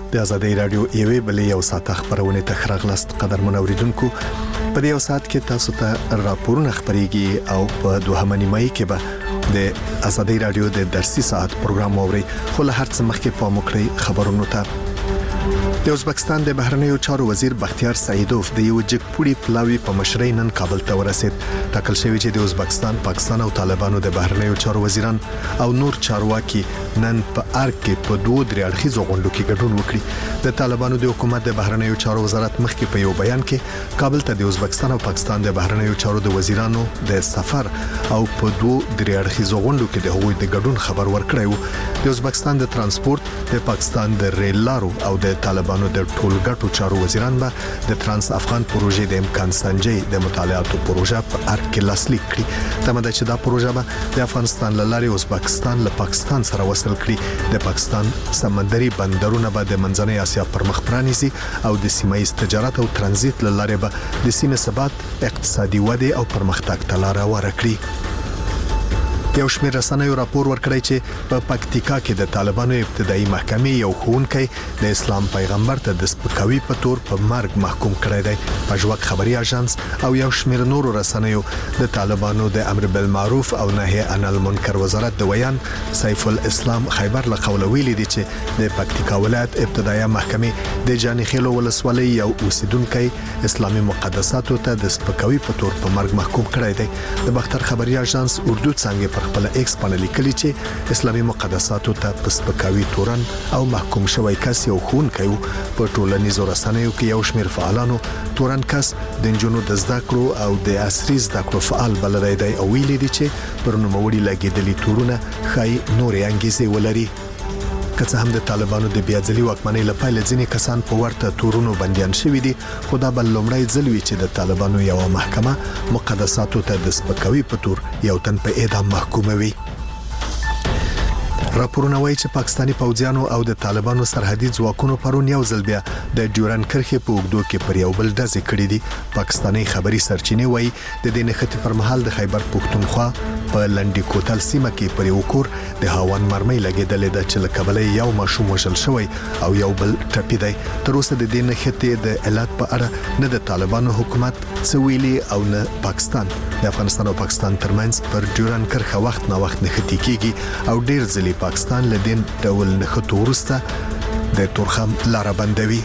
د ازادي رادیو ایوي بلې یو ساعت خبرونه تخرغلست قدرمن اوریدونکو په دې یو ساعت کې تاسو ته راپورونه خبريږي او په دوهمه نیمه کې به د ازادي رادیو د درسي ساعت پروګرام اوري خو له هر څه مخکې په مکرې خبرونو ته د ازبکستان د بهرنیو چارو وزیر بختیار سعیدوف د یو جګپوړي پلاوی په مشرۍ نن کابل ته ورسید. ټاکل شوی چې د ازبکستان، پاکستان او طالبانو د بهرنیو چارو وزیران او نور چارواکي نن په ارګ کې په دوه درې اړخیزو غونډو کې ګډون وکړي. د طالبانو د حکومت د بهرنیو چارو وزارت مخکې په یو بیان کې کابل ته د ازبکستان او پاکستان د بهرنیو چارو د وزیرانو د سفر او په دوه درې اړخیزو غونډو کې د هغوی د ګډون خبر ورکړی و. د ازبکستان د ترانسپورت، د پاکستان د ریل لارو او د طالبانو د ټولګټو چارو وزیران به د ترانس افغان پروژې د امکان سنجي د مطالعاتو پروژه په ارګ کې لاسلیک کړي. تمه ده چې دا پروژه به د افغانستان له لارې ازبکستان له پاکستان سره وصل کړي. د پاکستان سمندري بندرونه به د منځنۍ اسیا پر مخ پرانیزي او د سیمایي تجارت او ترانزیت له لارې به د سیمې ثبات، اقتصادي وده او پرمختګ ته لار هواره کړي. یو شمېر رسنیو راپور ورکړی چې په پکتیکا کې د طالبانو ابتدایي محکمې یو ښوونکی د اسلام پیغمبر ته د سپکاوي په تور په مرګ محکوم کړی دی. پژواک خبري اژانس او یو شمېر نورو رسنیو د طالبانو د امر بالمعروف او نهي عن المنکر وزارت د ویان سیف الاسلام خیبر له قوله ویلي دي چې د پکتیکا ولایت ابتدایي محکمې د جانخیلو ولسوالۍ یو اوسیدونکو اسلامي مقدساتو ته د سپکاوي په تور په مرګ محکوم کړی دی. د بختر خبري اژانس اردو څنګه خپل ایکس باندې لیکلي چې اسلامي مقدساتو ته په سپکاوي تورن او محکوم شوی کس یو ښوونکی په ټولنیزو رسنیو کې یو شمېر فعالانو تورن کس د نجونو د زده کړو او د عصري زده کړو فعال بللی دی او ویلي دي چې پر نوموړي لګېدلي تورونه ښایي نورې انګیزې ولري. که څه هم د طالبانو د بیاځلي واکمنۍ لپاره ځینې کسان په ورته تورونو بنديان شوي دي، خو دا بل لومړی ځل وی چې د طالبانو یو محکمه مقدساتو ته د سپکاوي په تور یو تن په اعدام محکوموي. راپورونه وايي چې پاکستاني پوځیانو او د طالبانو سرحدي ځواکونو پرون یو ځل بیا د ډیورن کرښې په اوږدو کې پر یو بل ډزې کړې دي. پاکستاني خبري سرچینې وايي د دې نښتې پر مهال د خیبر پښتونخوا په لنډي کوتل سیمه کې پر یو کور د هاون مرمۍ لګېدلې ده چې له کبله یو ماشوم وژل شوی او یو بل ټپي دی. تر اوسه د دې نښتې د علت په اړه نه د طالبانو حکومت څه ویلي او نه پاکستان. د افغانستان او پاکستان ترمنځ پر ډیورن کرښه وخت نه وخت نښتې کیږي او ډیر ځلې پاکستان له دین ډول نښتو وروسته د تورخم لاره بندوي.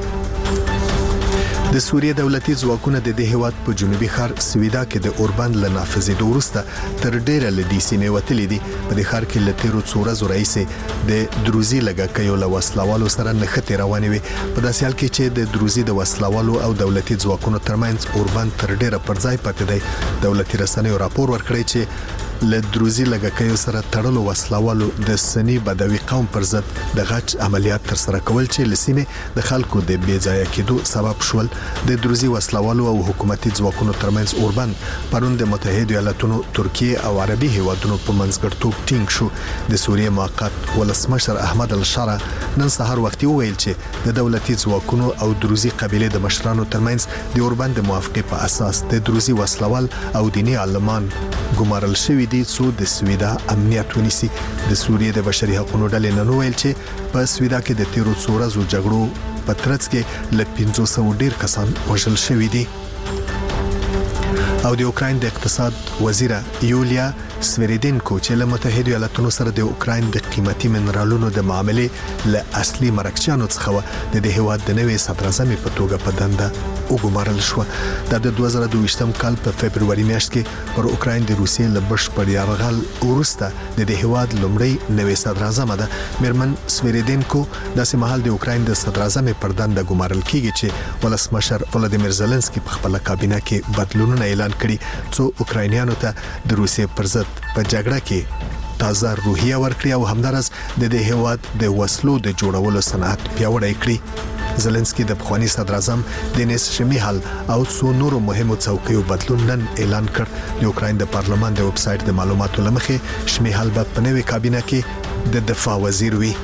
د سوریه دولتي ځواکونه د دې هیواد په جنوبي ښار سویدا کې د اوربند له نافذېدو وروسته تر ډیره له دې سیمې وتلي دي. په دې ښار کې له تیرو څو ورځو راهیسې د دروزي لګښتو له وسلوالو سره نښتې روانې وي. په داسې حال کې چې د دروزي د وسلوالو او دولتي ځواکونو ترمنځ اوربند تر ډیره پر ځای پاتې دی. دولتي رسنیو راپور ورکړی چې له دروزي لګښتو سره تړلو وسلوالو د سنی بدوي قوم پر ضد د غچ عملیات تر سره کول چې لسیمه د خلکو د بیځایه کېدو سبب شول. د دروزي وسلوالو او حکومتي ځواکونو ترمنځ اوربند پرون د متحده ایالاتونو، ترکیه او عربي هیوادونو په منځګړیتوب ټینګ شو. د سوریه موقت ولسمشر احمد الشارع نن سهار وختي وویل چې د دولتي ځواکونو او دروزي قبيله د مشرانو ترمنځ د اوربند موافقه په اساس د دروزي وسلوال او دیني عالمان ګمارل شوی دي څو د سویدا امنیت ونیسي. د سوریه د بشري حقوقو ډلې نن ویل چې په سویدا کې د تیرو څو ورځو جګړو په ترڅ کې له 500 ډیر کسان وژل شوي دي. او د اوکراین د اقتصاد وزیره یولیا سویریدینکو چې له متحده ایالاتونو سره د اوکراین د قیمتي منرالونو د معاملې له اصلي مرکزیانو څخه د هیواد د نوې صدراعظم په توګه په دنده وګمارل شو. د 2022 کال په فبرवरी میاشت کې پر اوکراین د روسیې له بشپړ یرغل وروسته د هیواد لومړی نوې صدراعظم ده. میرمن سویریدینکو داسې مهال د اوکراین د صدراعظم پر دنده ګمارل کیږي چې ولسمشر ولادیمیر زيلنسکي په خپل کابینه کې بدلونونه اعلان کړي څو اوکراینیانو ته د روسیې پر ضد په جګړه کې تازه روحیه ورکړي او همدارس د دې هیواد د وسلو د جوړولو صنعت پیاوړی کړي. زيلنسکي د پخوانی صدر اعظم دینیس شمیهال او څو نورو مهمو څوکیو بدلون نن اعلان کړ. د اوکراین د پارلمان د ویب سټ د معلوماتو لمخې شمیهال په نوې کابینه کې د دفاع وزیر وي.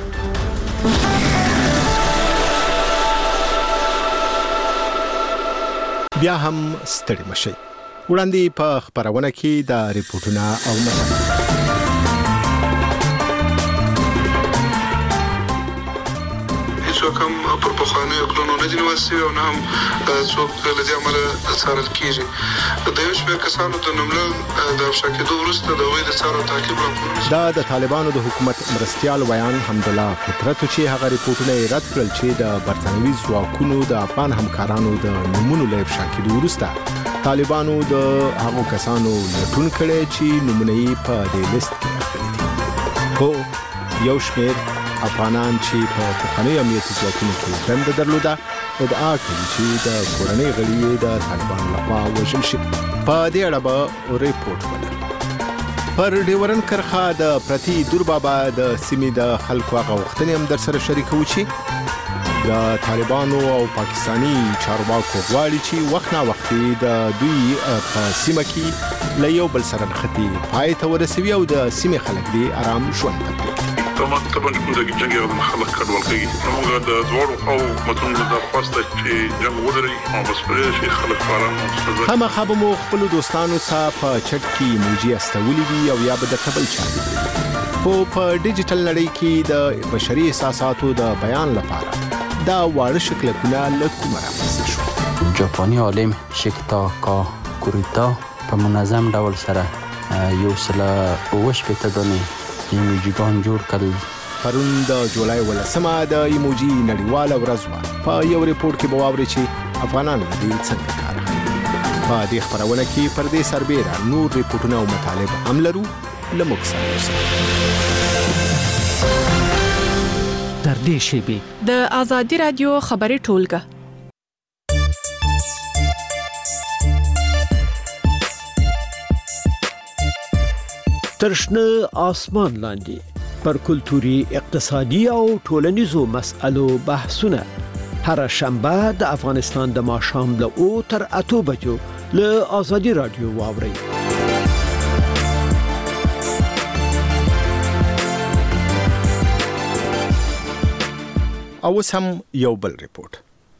بیا هم ستړي مشي. وړاندې په خبرونه کې د ریپورتونو او رقم پر بخانه کلونو نه دي واسي او نه هم څوک لدی عمل څارل کیږي د یو شمېر کسانو د نوملړ د افشا کېدو وروسته د وی د څارو تعقیب راپورونه دا د طالبانو د حکومت مرستيال ویان حمدالله فطرت چې هغه ریپورتونه رد کړل چې د برتانوي ځواکونو د افغان همکارانو د نمونه له افشا کېدو وروسته طالبانو د هغو کسانو لټون کړي چې نمونه یې په دې لیست کې راغلي دي. خو یو شمېر افغانان چې په پخواني امنیتي ځواکونو کې دنده درلوده ادعا کوي چې د کورنۍ غړي د طالبانو لخوا وژل شوي. په دې اړه به ریپورت ولرو. پر ډیورن کرخه د پرتی دور بابا د سیمې د خلکو هغه وختونه هم در سره شریکو چې د طالبانو او پاکستانی چارواکو غواړي چې وخت نا وخت د دوی په سیمه کې له یو بل سره نښتي پای ته ورسوي او د سیمې خلک دې آرام ژوند ته پرېږدي. طبعا کوم د جنگ یو خلک کډوال کوي موږ د دوړو او متون د خواسته چې جنگ ودري او بس پرې شي خلک فارم هم خبرو خپل دوستانو څخه په چټ کې موجي استولې دي او یا به د قبل چاري په ډیجیټل نړۍ کې د بشري احساساتو د بیان لپاره دا واړه شکل کونه لکه مرامت شو. جاپانی عالم شیکتا کوریتا په منظم ډول سره یو سلا وش په تدونه ایموجیګان جوړ کړل. پرون د جولای 18 د ایموجي نړیواله ورځ و. په یو ریپورت کې بواوري چې افغانان دې څنګه کار کوي. په دې خبرونه کې پر دې سربېره نور ریپورتونه او مطالب هم لرو. لمک سره در دې شیبي د آزادي رادیو خبري ټولګه ترشنه آسمان لاندې پر کلتوري اقتصادي او ټولنیزو مسألو بحثونه هر شنبه د افغانستان د ماښام له 8 تر 8 بجو له آزادي رادیو واوري. او هم یو بل ریپورت.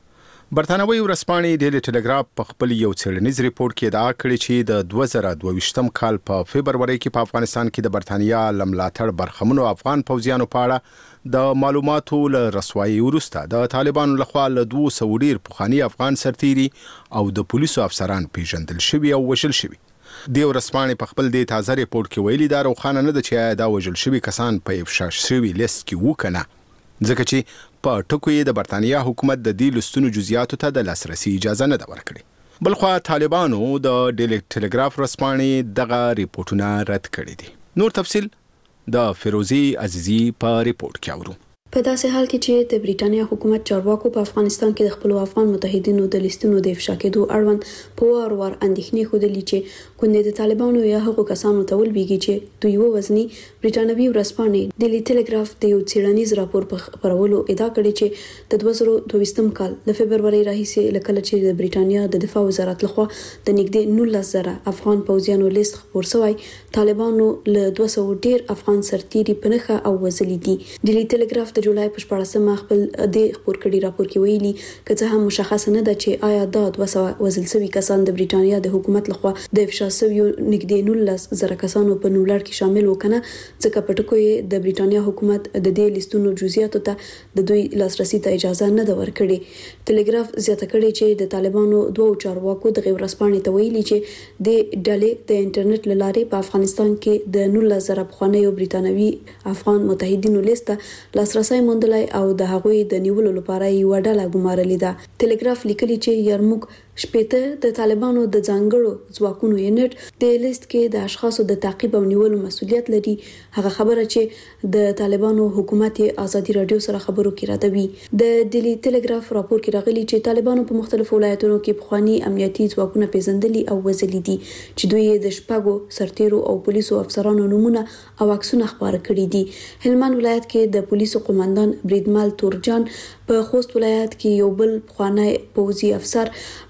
برتانوي ورځپاڼې ډیلی ټلګراف په خپل یو څېړنیز ریپورت کې ادعا کړې چې د 2022م کال په فبروري کې په افغانستان کې د برتانیا لملاتړ برخمنو افغان پوځیانو په اړه د معلوماتو له رسوایي وروسته د طالبانو لخوا له 200 ډیر پخواني افغان سرتیري او د پولیسو افسران پیژندل شوي او وژل شوي. د ورځپاڼې په خپل د تازه ریپورت کې ویلي دا روښانه نه ده چې دا وژل شوي کسان په افشا شوي لیست کې وکنه ځکه چې په ټکو یې د برتانیا حکومت د دې لستونو جزئیاتو ته د لاسرسي اجازه نه ده ورکړې. بلخوا طالبانو د ډیلی ټلګراف ورځپاڼې دغه ریپورتونه رد کړي دي. نور تفصیل د فیروزی عزیزی په ریپورت کې اورو. په داسې حال کې چې د بریټانیا حکومت چارواکو په افغانستان کې د خپل افغان متحدینو د لیستونو د افشا کېدو اړوند په وار اندېښنې خوده چې کونډې د طالبانو یا هغو کسانو ته ولبېږي چې دوی وزني بریټانوي ورځپاڼې ډیلی ټلګراف د یو څېړنیز راپور په خبرولو ادعا کړې چې د 2022م کال د فبروري راهیسې لکه چې د بریټانیا د دفاع وزارت لخوا د نږدې 19,000 افغان پوځیانو لیست خبر شوی طالبانو له 200 ډیر افغان سرتیري په نخښه او وزلي دي. ډیلی ټلګراف د جولای په 14 خپل د خبر کړي راپور کې ویلي کله هم مشخص نه ده چې آیا دا 200 وزل شوي کسان د بریټانیا د حکومت لخوا د افشا شویو نږدې 19,000 کسانو په نوملړ کې شامل وکنه ځکه په ټکو یې د بریټانیا حکومت د دې لیستونو جزئیاتو ته د دوی لاسرسي ته اجازه نه ده ورکړې. ټلګراف زیاته کړي چې د طالبانو دوه چارواکو د ورځپاڼې ته ویلي چې د ډلې د انټرنیټ لارې په افغانستان کې د 19,000 افغانیو بریټانوي افغان متحدینو لیست لاسرسي موندلای او د هغوی د نیولو لپاره یو ډله ګمارلې ده. ټلګراف لیکلي چې یرموک شپېته د طالبانو د ځانګړو ځواکونو یونټ د لیست کې د اشخاصو د تعقیب او نیولو مسؤلیت لري. هغه خبره چې د طالبانو حکومت آزادي رادیو سره خبرو کې راځي. د ډیلی ټلګراف راپور کې راغلي چې طالبانو په مختلفو ولایتونو کې پخوانی امنیتي ځواکونه پیژندلي او وزلي دي چې دوی د شپږو سرتیرو او پولیسو افسرانو نمونه او عکسونه خبره کړي دي. هلمند ولایت کې د پولیسو قوماندان بریدمل تورجان په خوست ولایت کې یو بل پخوانی پوځي افسر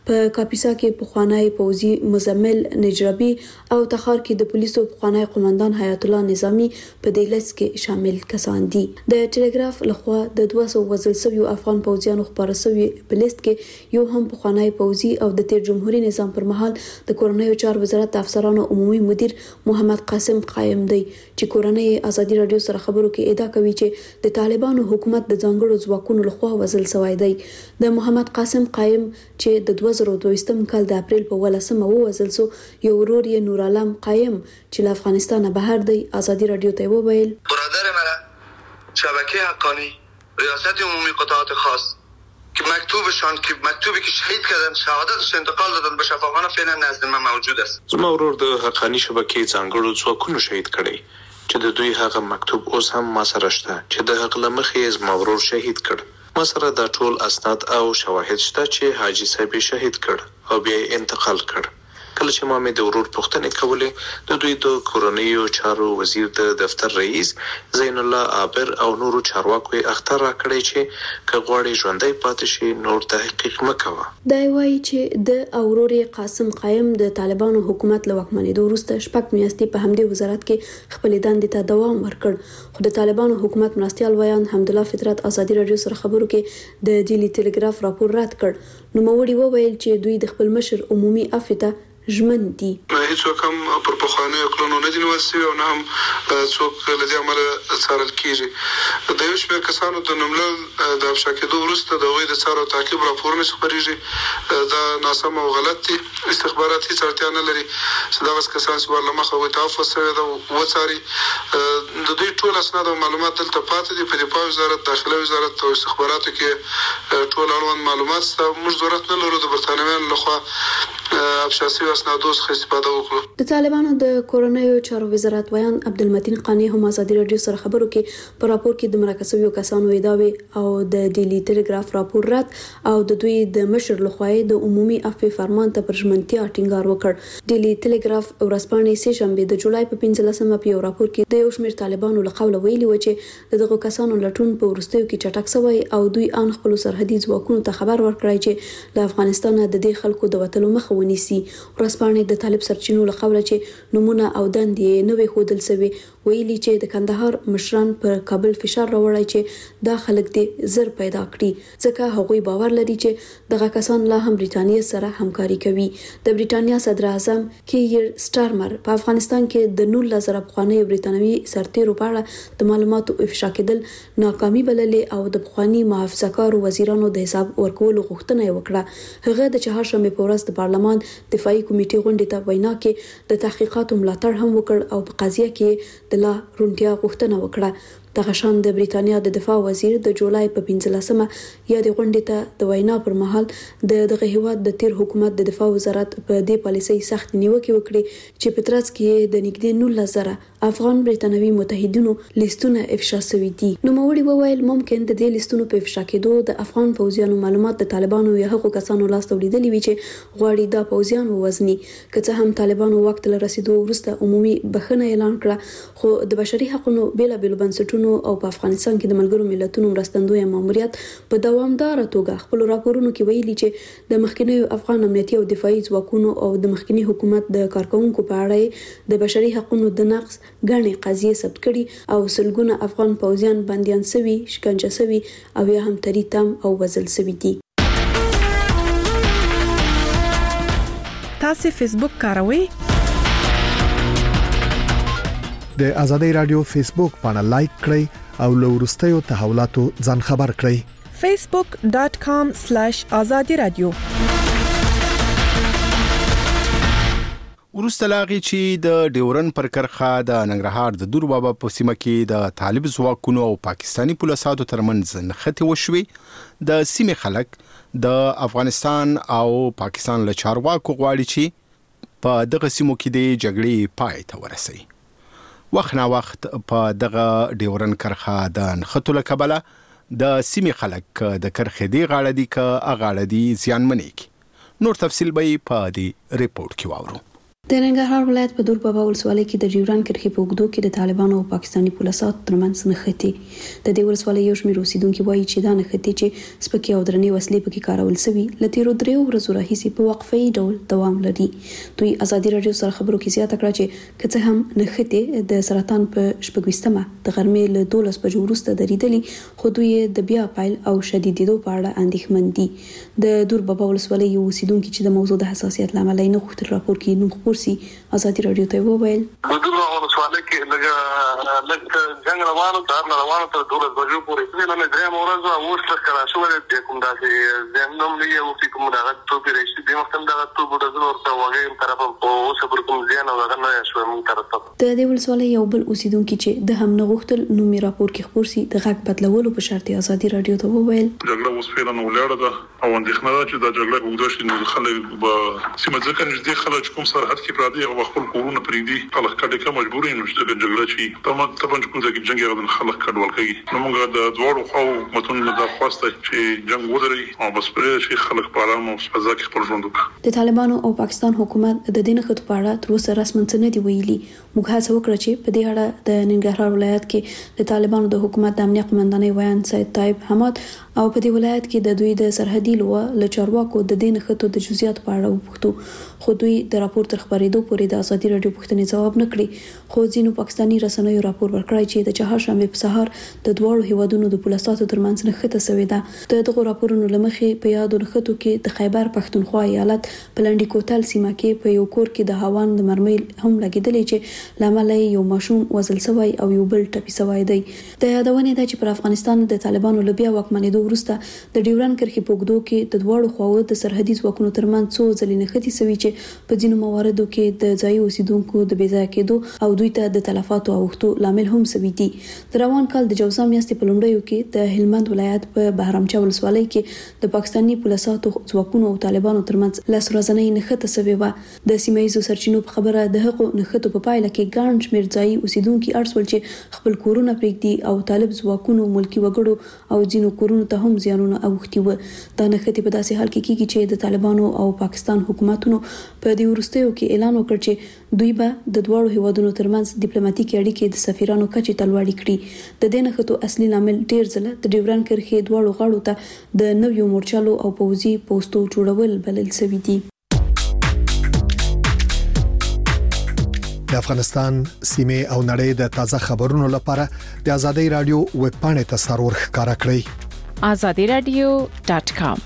په کاپیسا کې پخوانی پوځي مزمل نجربي او تخار کې د پولیسو پخوانی قومندان حیات الله نظامی په دې لیست کې شامل کسان دي. د ټلګراف لخوا د 200 وژل شویو افغان پوځیانو خبره شوی په لیست کې یو هم پخوانی پوځي او د تیر جمهوریت نظام پر مهال د کورنیو چارو وزارت افسرانو عمومي مدیر محمد قاسم قائم دی چې کورنۍ ازادي رادیو سره خبرو کې ادعا کوي چې د طالبانو حکومت د ځانګړو ځواکونو لخوا وژل شوی دی. د محمد قاسم قائم چې د 2022 کال د اپریل په 18 وژل شو، یو ورور یې نور عالم قائم چې له افغانستان بهر دی ازادي رادیو ته وویل: برادر من شبکه حقانی ریاست عمومی قطاعات خاص که مکتوبی که شهید کردن شهادتش انتقال دادن به شفاخانه فعلا نزد من موجود است. زما ورور د حقانی شبکې ځانګړو ځواکونو شهید کړي چې د دوی هغه مکتوب اوس هم ما سره شته چې د هغه لمخې زما ورور شهید کړ. ما سره د ټول اسناد او شواهد شته چې حاجی صاحب شهید کړ او بیا انتقال کړ. کله چې ما مې د ورور پوښتنې کولې، د دوی د کورنیو چارو وزیر د دفتر رئیس زین الله عابر او نورو چارواکو اختر را کړی چې کغواړي ژوندۍ پاتې شي نور تحقیق مکوه. دا وایي چې د اورور قاسم قائم د طالبانو حکومت له واکمنېدو وروسته شپږ میاشتې په همدې وزارت کې خپل دندې ته دوام ورکړ، خو د طالبانو حکومت مرستيال ویان حمدالله فطرت ازادي رادیو سره خبرو کې د ډیلی ټلګراف راپور رد کړ. نو موړي وویل چې دوی د خپل مشر عمومي افته ژمن دي. هیڅوک هم پر پخواني کړنو نه دي نیول او نه هم څوک له دې عمله څارل کیږي. د یو شمېر کسانو د نوملل د افشا کېدو وروسته د هغوی د څار او تعقیب راپورونه خپرېږي. دا ناسم او غلط دي. استخبارات هیڅ اړتیا نه لري چې دغه کسان چې ورله مخه هغوی ته عفو شوی ده وڅاري. د دوی ټول اسناد او معلومات دلته پاتې دي په دفاع وزارت، داخله وزارت او استخباراتو کې ټول اړوند معلومات شته. موږ ضرورت نه لرو د برتانویانو لخوا افشا شوي اسنادو څخه استفاده وکړو. د طالبانو د کورنیو چارو وزارت ویان عبدالمتین قانی هم ازادي رادیو سره خبرو کې په راپور کې د مرکزیو کسانو ادعاوې او د ډیلی ټلګراف راپور رد او د دوی د مشر لخوا د عمومي عفو فرمان ته پر ژمنتیا ټینګار وکړ. ډیلی ټلګراف ورځپاڼې سه شنبه د جولای په 15مه په یو راپور کې د یو شمېر طالبانو له قوله ویلي و چې دغه کسانو لټون په ورستیو کې چټک شوی او دوی ان خپل سرحدي ځواکونو ته خبر ورکړی چې له افغانستان د دې خلکو د وټلو مخه ونیسي. ورځپاڼې د طالب سرچینو له قوله چې نمونه او دندې نوې خودل سوي ویلي چې د کندهار مشران پر کابل فشار راوړی چې دا خلک دې زر پیدا کړي ځکه هغوی باور لري چې دغه کسان لا هم بریټانیا سره همکاري کوي. د بریټانیا صدر اعظم کیر سټارمر په افغانستان کې د 19,000 پخوانی بریټانوي سرتیرو په اړه د معلوماتو افشا کېدل ناکامي بللې او د پخوانی محافظه‌کارو وزیرانو د حساب ورکولو غوښتنه وکړه. هغه د چهارشنبه په ورځ د پارلمان دفاعي کمیټې غونډې ته وینا کې د تحقیقاتو ملاتړ هم وکړ او په قضیه کې د لا رونټیا غوښتنه وکړه. دغه شان د بریټانیا د دفاع وزیر د جولای په 15مه یا د غونډې ته د وینا پر مهال دغه هیواد د تیر حکومت د دفاع وزارت په دې پالیسۍ سخت نیوکه وکړي چې په ترڅ کې د نږدې 19,000 افغان بریټانوي متحدینو لیستونه افشا شوي دي. نو موړي وویل ممکن د دې لیستونو په افشا کېدو د افغان پوځیانو معلومات د طالبانو یا هغو کسانو لاس ته ولیدلې وي چې غواړي دا پوځیان ووزني. که څه هم طالبانو وخت له رسیدو وروسته عمومي بخښنه اعلان کړه، خو د بشري حقوقو بیلابېلو بنسټونو او په افغانستان کې د ملګرو ملتونو مرستندوی ماموریت په دوامدار توګه خپل راپورونو کې ویلي چې د مخکنیو افغان امنیتي او دفاعي ځواکونو او د مخکنی حکومت د کارکونکو په اړه د بشري حقوقو د نقض غني قضیه ثبت کړي او سلګونه افغان پوځیان بنديان شوي، شکنجه شوي او یا هم تریتم او وژل شوي دي. تاسو فیسبوک کاروئ؟ د ازادي رادیو فیسبوک باندې لایک کړئ او له وروستیو تحولاتو ځان خبر کړئ. facebook.com/azadi radio. ورسته لاغي چې د ډیورن پر کرخه د ننګرهار د دور بابا په سیمه کې د طالب ځواکونو او پاکستانی پولیسو ترمنځ نښتې وشوي. د سیمې خلک د افغانستان او پاکستان له چارواکو غواړي چې په دغه سیمو کې د جګړې پای ته ورسي. وخت نا وخت په دغه ډیورن کرخه د نښتو له کبله د سیمې خلک د کرخې دی غاړه دي که غاړه دي زیانمنېږي. نور تفصیل به په دې ریپورت کې واورو. د ننګرهار ولایت په دور بابا ولسوالۍ کې د ډیوران کرښې په اوږدو کې د طالبانو او پاکستاني پولیسو ترمنځ نښتې د دې ولسوالۍ یو شمېر اوسیدونکو وایي چې دا نښتې چې سپکې او درنې وسلې پکې کارول شوي له تیرو 3 ورځو راهیسې په وقفه‌ای ډول دوام لري. دوی ازادي راډیو سره خبرو کې زیاته کړه چې که څه هم نښتې د سرطان په 26مه د غرمې له 12 بجو وروسته درېدلې خو دوی د بیا پایل او شدیدېدو په اړه اندېښمن دي. د دور بابا ولسوالۍ یو اوسیدونکو چې د موضوع د حساسیت لامل نه غوښتل راپور کې نوم خپور ازادي راډیو ته وویل د دور بابا ولسوالۍ کې لږ جنگ روانو تر تر 12 بجو پورې نه درې مورز او اوس کړه شو د کوم داسې زموږ نه یو چې کوم دا ټو پیرشتي د مختم دا ټو بوډا زور ته وغه طرف په صبر کوم ځان او غنه شو موږ طرف د دې ولسوالۍ یو بل اوسیدونکو چې د هم نه غوښتل نومي راپور کې خپور سي د غږ بدلولو په شرط ازادي راډیو ته وویل جګړه اوس فعلا ولاړه ده او اندېښنه ده چې دا جګړه وګړي شي نو خلک به سیمه ځکه نږدې خلک کوم سرحد کې پراته او خپل کورونه پرېږدي خلک کډه مجبورې نو چې جګړه شي طبعا کوم ځای کې جنگ یې خلک کډوال کوي نو موږ د دوړو خو متون د خواسته چې جنگ ودري او بس پرې شي خلک په آرام او فضا کې خپل ژوند وکړي. د طالبانو او پاکستان حکومت د دې نښتو په اړه تر اوسه رسماً څه نه دی ویلي. موږ هڅه وکړه چې په دې اړه د ننګرهار ولایت کې د طالبانو د حکومت د امنیت قومندانۍ ویان سید طیب حماد او په دې ولایت کې د دوی د سرحدي لوا له چارواکو د دې نښتو د جزئیات په اړه وپوښتو خو دوی د راپور تر خبرېدو پورې د ازادي راډیو پوښتنې ځواب نه کړی خو ځینو پاکستاني رسنیو راپور ورکړی چې د چهارشنبه په سهار د دوړو هیوادونو د پولیسو ترمنځ نښته شوې ده. دغه راپورونو لمخې په یادو نښتو کې د خیبر پښتونخوا ایالت په لنډی کوتل سیمه کې په یو کور کې د هاوان د مرمۍ هم لګیدلې چې لامل یو ماشوم وزل شوی او یو بل ټپي شوی دی. د یادونه ده چې پر افغانستان د طالبانو لبیا واکمنېدو وروسته د ډیوران کرښې په اوږدو کې د دوړو خواو د سرحدي ځواکونو ترمنځ څو ځلې نښتې شوي چې په ځینو مواردو کې د ځایي اوسیدونکو د بې ځایه کېدو او دوی ته د تلفاتو اوښتو لامل هم شوي دي. د روان کال د جوزا میاشتې په لومړیو کې د هلمند ولایت په بهرامچا ولسوالۍ کې د پاکستاني پولیسو ځواکونو او طالبانو ترمنځ لاس ورځنۍ نښته شوې وه. د سیمایي سرچینو په خبره د هغو نښتو په پایله کې ګڼ شمېر ځایي اوسیدونکو اړ شول چې خپل کورونه پرېږدي او طالب ځواکونو ملکی وګړو او ځینو کورونو ته هم زیانونه اوښتي وو. دا نښتې په داسې حال کې کیږي چې د طالبانو او پاکستان حکومتونو په دې وروستیو کې اعلان وکړ چې دوی به د دوړو هیوادونو ترمنځ ډیپلوماټیکي اړیکې د سفیرانو کچې ته لوړې کړي. د دې نښتو اصلي لامل ډیر ځله د ډیوران کرښې دوړو غاړو ته د نویو مورچلو او پوځي پوسټو جوړول بلل شوي دي. د افغانستان سیمه او نړۍ د تازه خبرونو لپاره د ازادي رادیو ویب پاڼې ته سرور ښکارا کړئ azadiradio.com.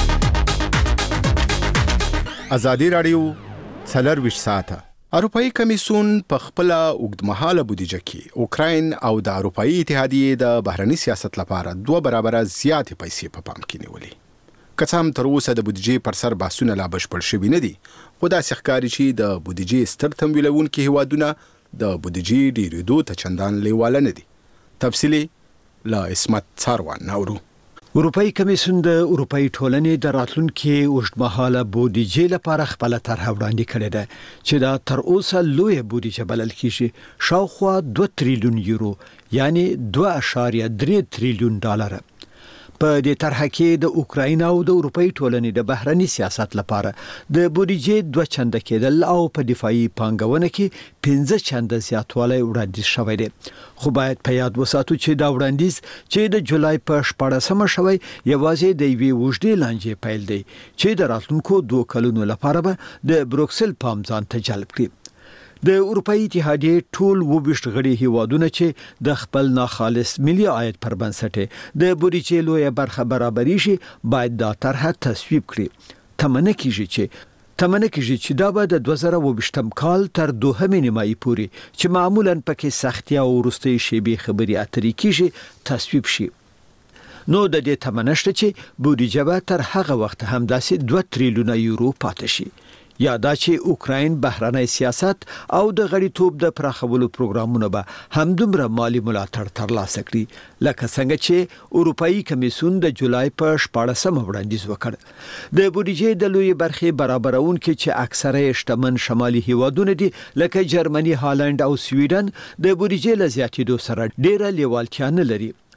ازادي رادیو 24 ساعته. اروپאי کمیسیون په خپل اوږدمهاله بودیجه کې اوکراین او د اروپאי اتحادیې د بهرنی سیاست لپاره 2 برابر زیاتې پیسې په پام کې نیولې. کڅام تر اوسه د بودیجې پر سر بحثونه لا بشپړ شوي نه دي خو دا ښکاري چې د بودیجې ستر تمویلونکي هیوادونه د بودیجې ډیرېدو ته چندان لیواله نه دي. تفصیلی لا اسمت څاروان نورو. اروپאי کمیسیون د اروپאי ټولنې د راتلونکي اوږدمهاله بودیجې لپاره خپل طرح وړاندې کړې ده چې دا تر اوسه لوی بودیجه بلل کیږي شاوخوا 2 تریلیون یورو یعنی 2.3 تریلیون ډالر. په دې طرح کې د اوکراین او د اروپאי ټولنې د بهرنی سیاست لپاره د بودیجې 2 چنده کېدل او په دفاعي پانګونه کې 15 چنده زیاتوالی وړاندیز شوی دی. خو باید په یاد وساتو چې دا وړاندیز چې د جولای په 14مه شوی یوازې د یوې اوږدې لانجې پیل دی چې د راتلونکو 2 کلونو لپاره به د بروکسل پام ځان ته جلب کړي. د اروپאי اتحادیې ټول 22 غړي هیوادونه چې د خپل ناخالص ملي عاید پر بنسټ د بودیجې لویه برخه برابري شي باید دا طرح تصویب کړي. تمنه کیږي چې دا به د 2022م کال تر 2 نیمایي پورې چې معمولاً پکې سختي او وروستي شیبې خبري اترې کیږي تصویب شي. نو د دې تمنه شته چې بودیجه به تر هغه وخت هم داسې 2 تریلیون یورو پاتې شي. یا دا چې اوکراین بهرنی سیاست او د غړیتوب د پراخولو پروګرامونه به همدومره مالی ملاتړ ترلاسه کړي لکه څنګه چې اروپאי کمیسیون د جولای په 14مه وړاندیز وکړ. د بودیجې د لوی برخې برابرونکي چې اکثره شتمن شمالي هیوادونه دي لکه جرمني، هالند او سویډن د بودیجې له زیاتېدو سره ډېره لیوالتیا نه لري.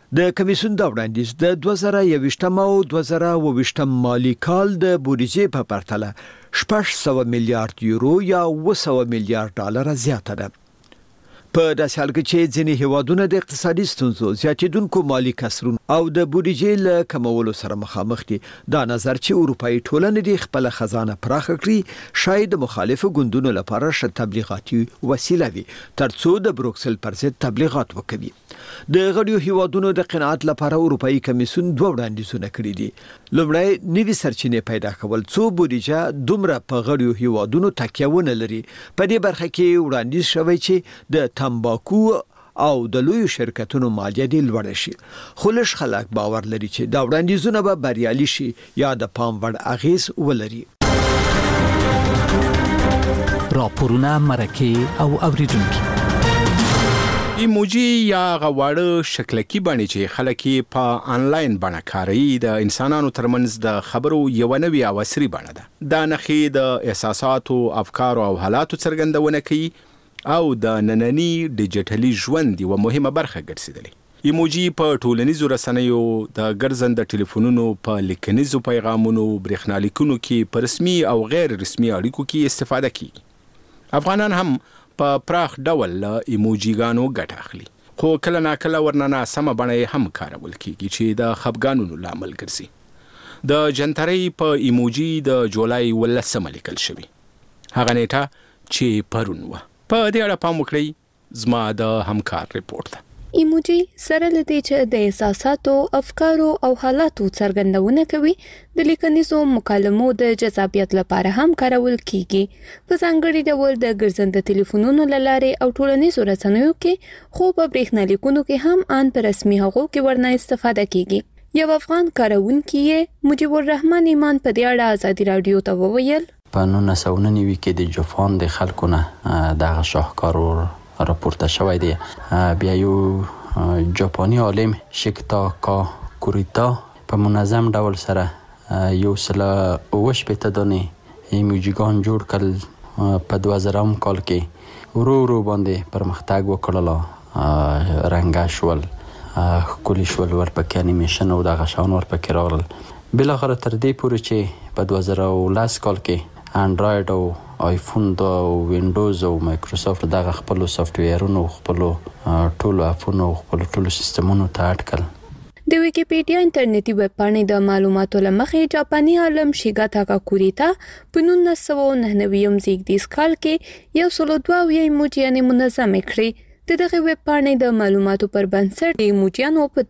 د کمیسیون د وړاندیز د 2021 او 2022 مالی کال د بودیجې په پرتله 600 میلیارډ یورو یا 200 میلیارډ ډالر زیاته ده. په داسې حال کې چې ځینې هیوادونه د اقتصادي ستونزو زیاتېدونکو مالی کسرونو او د بودیجې له کمولو سره مخامخ دي، دا نظر چې اروپאי ټولنې د خپل خزانه پراخه کړي شاید د مخالفو ګوندونو لپاره ښه تبلیغاتي وسیله وي ترڅو د بروکسل پر ضد تبلیغات وکړي. د غړیو هیوادونو د قناعت لپاره اروپאי کمیسیون دوه وړاندیزونه کړي دي. لومړی نوي سرچینې پیدا کول څو بودیجه دومره په غړیو هیوادونو تکیهونه لري. په دې برخه کې وړاندیز شوی چې د تمباکو او د لوی شرکتونو مالیه دې لوړ شي. خو لږ خلک باور لري چې دا وړاندیزونه به بریالي شي یا د پام وړ اغیز ولري. راپورونه مرکه او اوریدونکو ایموجی یا غواړه شکلکی باندې چې خلک په آنلاین باندې کاروي د انسانانو ترمنځ د خبرو یو نوی او عصري باندې ده. دا نخي د احساساتو، افکار او حالاتو څرګندونه کوي او د نننی ډیجیټلي ژوند یوه مهمه برخه ګرځېدلې. ایموجی په ټولنیزو رسنیو، د ګرځنده ټلیفونونو، په لیکنیزو پیغامونو، برېښنالیکونو کې، په رسمي او غیر رسمي اړیکو کې استفاده کیږي. افغانان هم په پراخ ډول ایموجیګانو ګټه اخلي، خو کله ناکله ورننه سمه بڼه هم کارول کیږي چې د خفګانونو لامل ګرځي. د جنترۍ په ایموجی د جولای 18 لیکل شوی، هغه نیټه چې پرون و. په دې اړه پام وکړئ، زما د همکار ریپورت ده. ایموجی سره لدی چې د احساساتو، افکارو او حالاتو څرګندونه کوي د لیکنیزو مکالمو د جذابیت لپاره هم کارول کیږي، په ځانګړي ډول د ګرځنده ټلیفونونو لارې او ټولنیزو رسنیو کې، خو په برېښنالیکونو کې هم ان په رسمي هغو کې ورنه استفاده کیږي. یو افغان کارونکي مجيب الرحمن ایمان په دې اړه ازادي رادیو ته وویل په 1999 کې د جاپان د خلکو نه دغه شاهکارو راپورته شوی دی. بیا یو جاپانی عالم شیکتا کوریتا په منظم ډول سره یو سل 28 دانې ایموجیګان جوړ کړل. په 2000 کال کې ورو باندې پرمختګ وکړل، رنګ شول، ښکلي شول، ورپکې انیمیشن او دغه شان ورپکې راغلل. بالاخره تر دې پورې چې په 2010 کال کې انډراید او آیفون د وینډوز او مایکروسافت دغه خپل سافټویرونو، خپل ټولو اپونو، خپل ټولو سیستمونو ته اټکل. د ویکیپیډیا انټرنیټي ویب پاڼې د معلوماتو لمخې جاپانی عالم شیګاتا کوریتا په 1999 زیږدیز کال کې یو سل 2 ایموجیانې منظم کړې. دغه ویب پاڼې د معلوماتو پر بنسټ د ایموجیانو په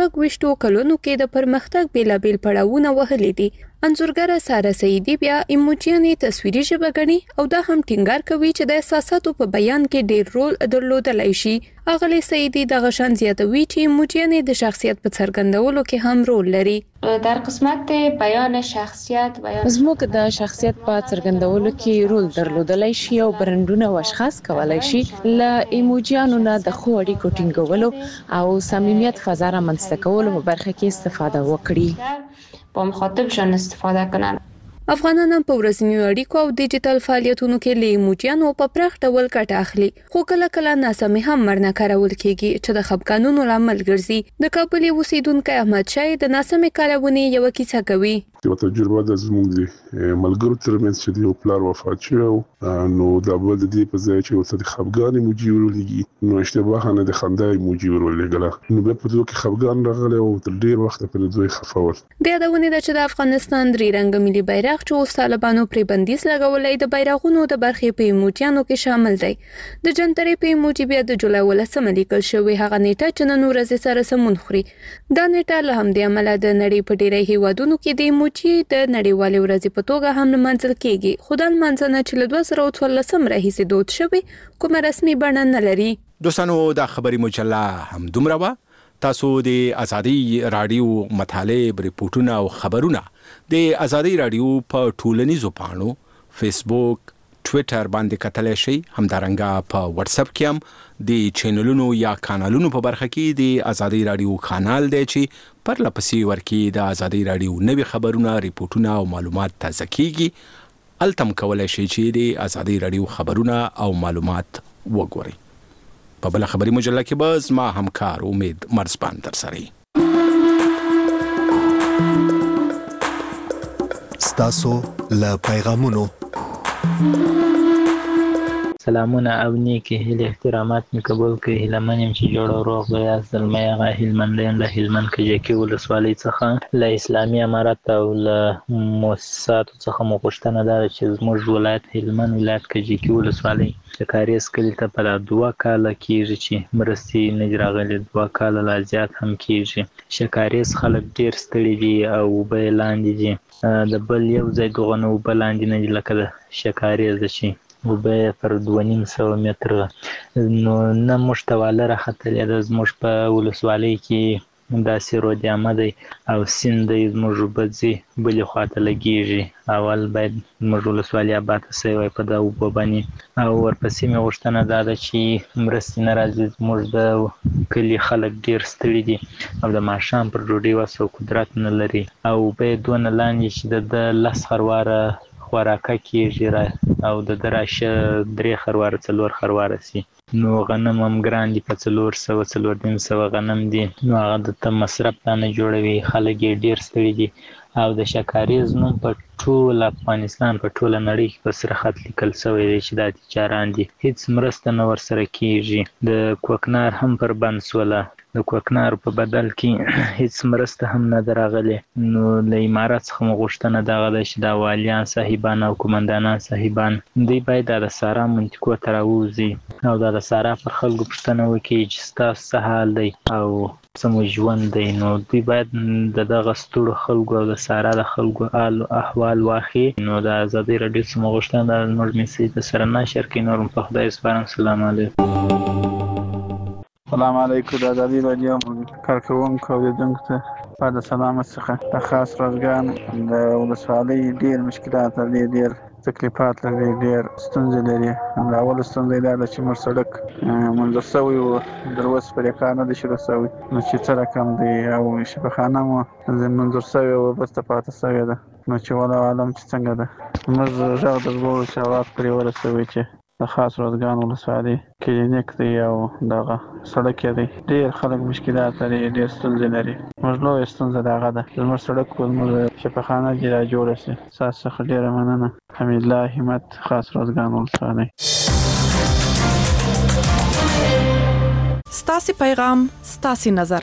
13 کلونو کې د پرمختګ بیلابیل پړاوونه وهلي دي. انځورګره ساره سعیدی بیا ایموجیانې تصویري ژبه ګڼي او دا هم ټینګار کوي چې د احساساتو په بیان کې ډېر رول درلودلی شي. اغلی سعیدی دغه شان زیاتوي چې ایموجیانې د شخصیت په څرګندولو کې هم رول لري. در قسمت بیان شخصیت زموږ د شخصیت په څرګندولو کې رول درلودلی شي او برندونه او اشخاص کولای شي له ایموجیانو نه د خو اړیکو ټینګولو او صمیمیت فضا رامنځته کولو په برخه کې استفاده وکړي، با مخاطبشان استفاده کنن. افغانان هم په ورځنیو اړیکو او ډیجیټل فعالیتونو کې له ایموجیانو په پراخ ډول ګټه اخلي، خو کله ناسمې هم ورنه کارول کیږي چې د خفګانونو لامل ګرځي. د کابل اوسیدونکو احمد شاه د ناسمې کارونې یو کیسه کوي. یو تجربه د زموږ د ملګرو ترمنځ چې یو پلار وفات شو، نو دا بل د دې په ځای چې ورته د خفګان ایموجي ورولېږي، نو اشتباه نه د خندا ایموجي ورولېږله، نو بیا په دوی کې خفګان راغلی او تر ډیر وخت پورې دوی خفول. د یادونه ده چې د افغانستان درې رنګه ملي بیرغ چې اوس طالبانو پرې بندیز لګولای د بیرغونو د برخې په ایموجیانو کې شامل دی. د جنترې په ایموجي بیا د جولای 18 لیکل شوی هغه نیټه چې نن ورځ سره سمون خوري. دا نیټه له همدې امله د نړۍ په ډیری هیوادونو کې د چې د نړیوالې ورځې په توګه هم لمانځل کیږي، خو د لمانځنه چې له 2014 راهیسې دود شوی کومه رسمي بڼه نه لري. دوستانو دا خبري مجله هم دومره وه. تاسو د ازادي رادیو مطالب، ریپورتونه او خبرونه د ازادي رادیو په ټولنیزو پاڼو، فیسبوک، ټویټر باندې کتلی شئ. همدارنګه په واتس اپ کې هم د چینلونو یا کانالونو په برخه کې د ازادي رادیو کانال دی چې پر لپسې ورکی د ازادي رادیو نوي خبرونه، ریپورتونه او معلومات تازه کیږي. التم کولای شئ چې د ازادي رادیو خبرونه او معلومات وګورئ. په بل خبري مجله کې به زما همکار امید مرزبان در سره ستاسو له پیغامونو سلامونه او نیکی هیله احترامات می قبول کړئ. هیلمنیم چې جوړ او روغ به یاست. زلمی هغه هلمندیم له هلمند کجکي ولسوالۍ څخه له اسلامي امارت او له مؤسساتو څخه مو غوښتنه ده چې زموږ ولایت هلمند ولایت کجکي ولسوالۍ د کاریز کلي ته په 2 کاله کېږي چې مرستې نه دي راغلي. 2 کاله لا زیات هم کېږي. شکاریز خلک ډېر ستړي دي او اوبه یې لاندې دي. د بل یو ځای دغه نه اوبه لاندې نه دي لکه د شکاریز چې اوبه پر 2.5 متره نو نه موږ ته واله راختلې ده. زموږ په ولسوالۍ کې داسې رود عامه دی او سیند دی. زموږ اوبه ځي بلې خواته لګېږي. اول باید زموږ ولسوالي اباته سوی وای په دا اوبه باندې او ورپسې مې غوښتنه دا ده چې مرستې نه راځي. زموږ د کلي خلک ډېر ستړي دي او د ماښام پر ډوډۍ وس او قدرت نه لري او اوبه یې دونه لاندې چې د 10 خرواره خوراکه کېږي او د راشه 3 خرواره 4 خرواره سي. نو غنم هم ګران دي په 400 غنم دي. نو هغه د مصرف نه جوړوي. خلک یې ډېر ستړي دي او د شکاریز نوم په ټول افغانستان په ټوله نړۍ کې په سره خط لیکل شوی دی چې دا تجاران دي. هیڅ مرسته نه ورسره کېږي. د کوکنار هم پر بند سوله. د کوکنار په بدل کې هیڅ مرسته هم نه راغلي. نو له امارات څخه مو غوښتنه دغه ده چې د والیان صاحبان او قومندانان صاحبان دوی باید د سارا منطقو ته راوځي او د سارا پر خلکو پوښتنه وکړي چې ستاسو څه حال دی او څه مو ژوند دی. نو دوی باید د دغه ستړو خلکو او د سارا د خلکو احوال واخلي. نو د ازادي راډیو څخه مو غوښتنه ده زموږ میسج سره نشر کړئ. نور په خدای سپارم. سلام علیکم. السلام علیکم. د ازادي راډیو کارکوونکو اوریدونکو ته په سلامت څخه د خاص روزګان د ولسوالۍ ډېر مشکلات لري، ډېر تکلیفات لري، ډېر ستونزې لري. اول ستونزه دا ده چې موږ سړک منظور شوی و، تر اوسه پرې کار نه دی شروع شوی. نو چې څه رقم دی او شفاخانه مو منظور شوی و بس ته پاتې شوې ده. نو چې والله عالم چې څنګه ده موږ غږ درلودو چې هغه پرې ورسوي چې د خاص روزګان ولسوالۍ کلینیک دی او دغه سړک دی. ډېر خلک مشکلات لري، ډېر ستونزې لري. موږ لویه ستونزه د هغه ده زموږ سړک زموږ شفاخانه دې را جوړه شي. ستاسو څخه ډېره مننه. حمیدالله همت، خاص روزګان ولسوالۍ. ستاسو پیغام، ستاسو نظر.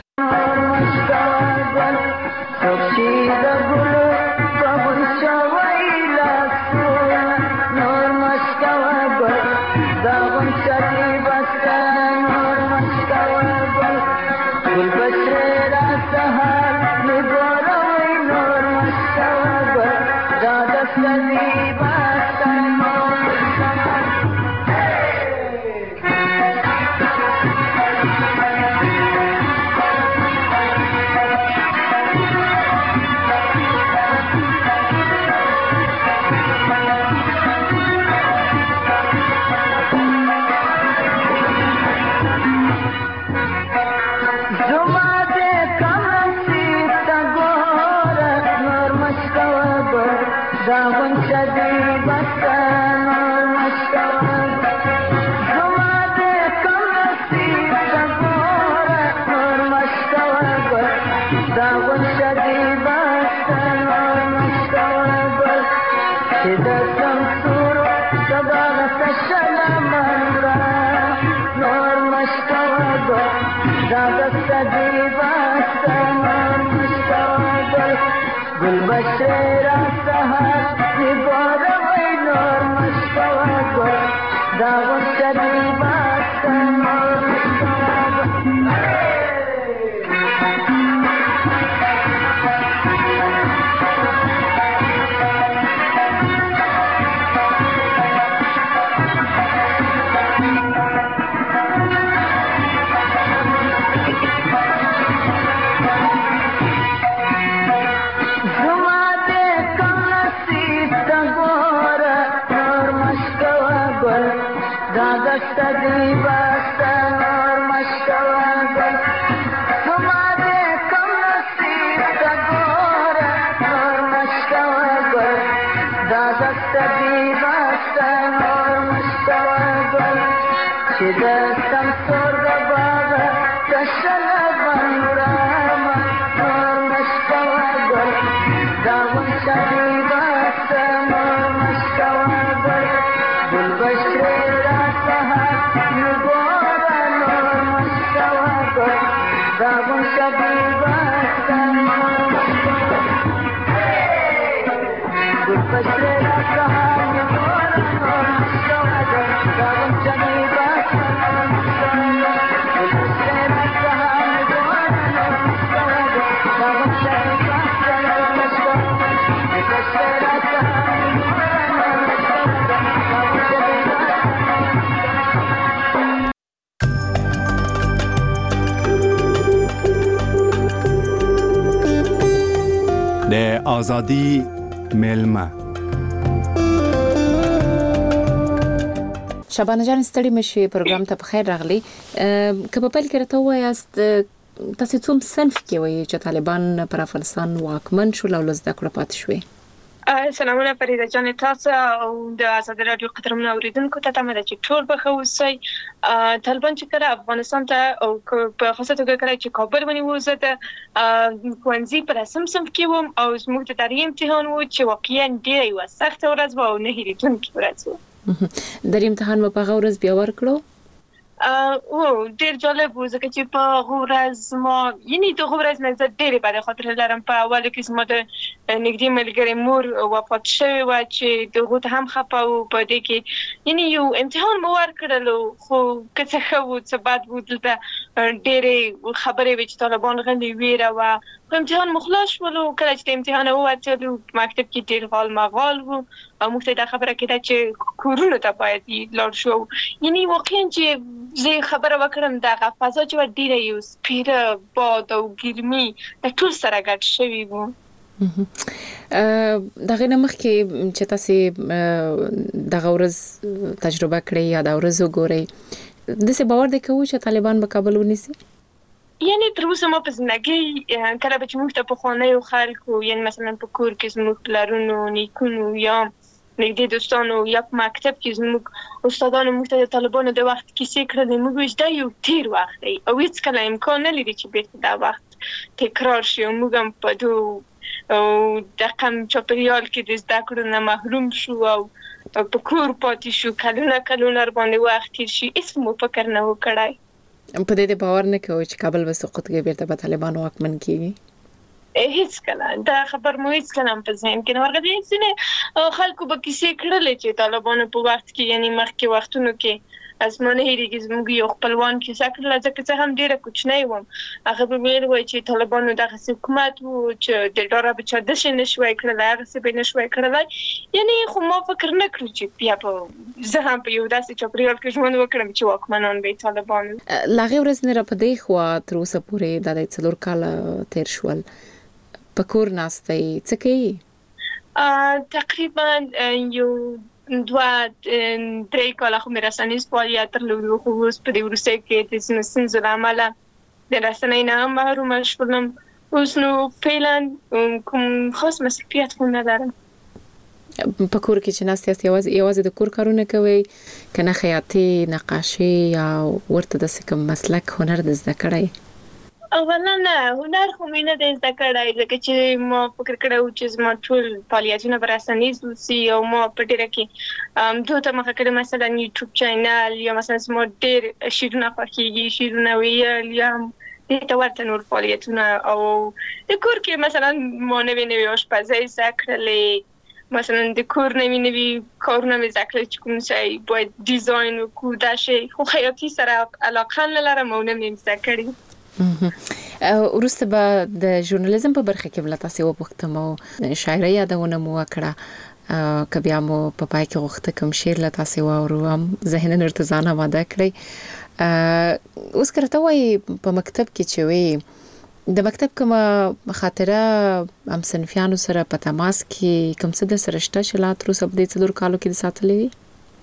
د آزادی ملما شبانه جان ستړي مشي پروګرام ته بخیر راغلی. که په پیل کې راته وایاست تاسو څوم صنف کې وایي چې طالبان پر افغانستان واکمن شول او لزده کړه پات شوي؟ سلامونه فریده جان تاسو او د آزاد رادیو قدرمن اوریدونکو ته تمه ده چې ټول به ښه اوسئ. طالبان چې کله افغانستان ته او په خاصه توګه کله چې کابل ونیو زه د ښوونځي په رسم صنف کې وم او زموږ د تاریخ امتحان و چې واقعا ډېره یوه سخته ورځ وه او نه هېرېدونکې ورځ وه. در امتحان مو په هغه ورځ بیا ورکړو؟ ډېر جالب و ځکه چې په هغه ورځ ما یعنې د هغه ورځ نه زه ډېرې بدې خاطرې لرم. په اولو کې زما د نږدې ملګرې مور وفات شوې وه چې د هغو ته هم خفه وو. په دې کې یعنې یو امتحان مو ورکړلو خو که څه ښه وو څه بد وو دلته ډېرې خبرې وې چې طالبان غلې ویره وه. په امتحان مو خلاص شولو. کله چې د امتحان ووتلو مکتب کې ډېر غال مغال وو او موږ ته دا خبره کېده چې کورونو ته باید لاړ شو. یعنې واقعا چې زه خبره وکړم دغه فضا چې ډېره یو سپېره باد او ګرمي د ټول سره ګډ شوي وو. دغه نه مخکې چې تاسې دغه ورځ تجربه کړئ یا دا ورځ وګورئ داسې باور دی کوو چې طالبان به کابل ونیسي؟ یعنې تر اوسه ما په زندګۍ کله به چې موږ ته پخوانیو خلکو یعنې مثلا په کور کې زموږ پلرونو نیکونو یا نږدې دوستانو یا په مکتب کې زموږ استادانو موږ ته د طالبانو د وخت کیسې کړلې موږ وایو دا یو تېر وخت دی او هېڅکله امکان نه لري چې بېرته دا وخت تکرار شي او موږ هم په دغه چاپېریال کې د زده کړو نه محروم شو او په کور پاتې شو. کلونه باندې وخت تېر شي هېڅ مو فکر نه و کړی. په دې باور نه کوئ چې کابل به سقوط کوي بیرته به طالبان واکمن کیږي؟ هیڅ کله دا خبر مو هیڅ کله په ذهن کې نه ورغلی. ځینې خلکو به کیسې کړلې چې طالبانو په وخت کې یعنې مخکې وختونو کې ما نه هېرېږي زموږ یو خپلوان کیسه کړله ځکه زه هم ډېره کوچنۍ وم. هغه به ویل وای چې طالبانو دغسې حکومت و چې د ډاره به چا داسې نه شوی کړلی هغسې به یې نه شوی کړلی. یعنې خو ما فکر نه کړو چې بیا به زه هم په یو داسې چاپېریال کې ژوند وکړم چې واکمنان به یې طالبان وي. له هغې ورځې نه را په دې خوا تر اوسه پورې دا د 4 کاله تېر شول په کور ناستئ څه کوي؟ تقریبا یو 2-3 کاله خو مې رسنیز فعالیت درلود خو اوس په دې وروستیو کې د ځینو ستونزو له امله د رسنۍ نه هم محرومه شولم. اوس نو فعلا کوم خاص مسؤلیت خو نه لرم. په کور کې چې ناست یاست یوازې د کور کارونه کوئ که نه خیاطي نقاشي یا ورته داسې کوم مسلک هنر د زده کړی؟ اولا نه هنر خو مې نه دی زده کړی ځکه چې ما فکر کړی و چې زما ټول فعالیتونه به رسنیز اوسي او ما په ډېره کې دوی ته مخه کړې مثلا یوټیوب چینل یا مثلا زما ډېر شعرونه خوښېږي شعرونه ویل یا دې ته ورته نور فعالیتونه او د کور کې مثلا ما نوې آشپزۍ زده کړلې مثلا د کور نوې کارونه مې زده کړل چې کوم شی باید ډیزاین وکړو دا شی خو خیاطي سره علاقه نه لرم او نه مې زده کړې. وروسته به د ژورنالیزم په برخه کې بله تاسې وپوښتم او شاعرۍ یادونه مو وکړه که بیا مو په پای کې غوښته کوم شعر له تاسې واورو هم ذهناً ورته ځان اماده کړئ. اوس که راته وایي په مکتب کې چې وایي د مکتب کومه خاطره هم صنفیانو سره په تماس کې کوم څه در سره شته چې لا تر اوسه په دې 4 کالو کې د ساتلې وي؟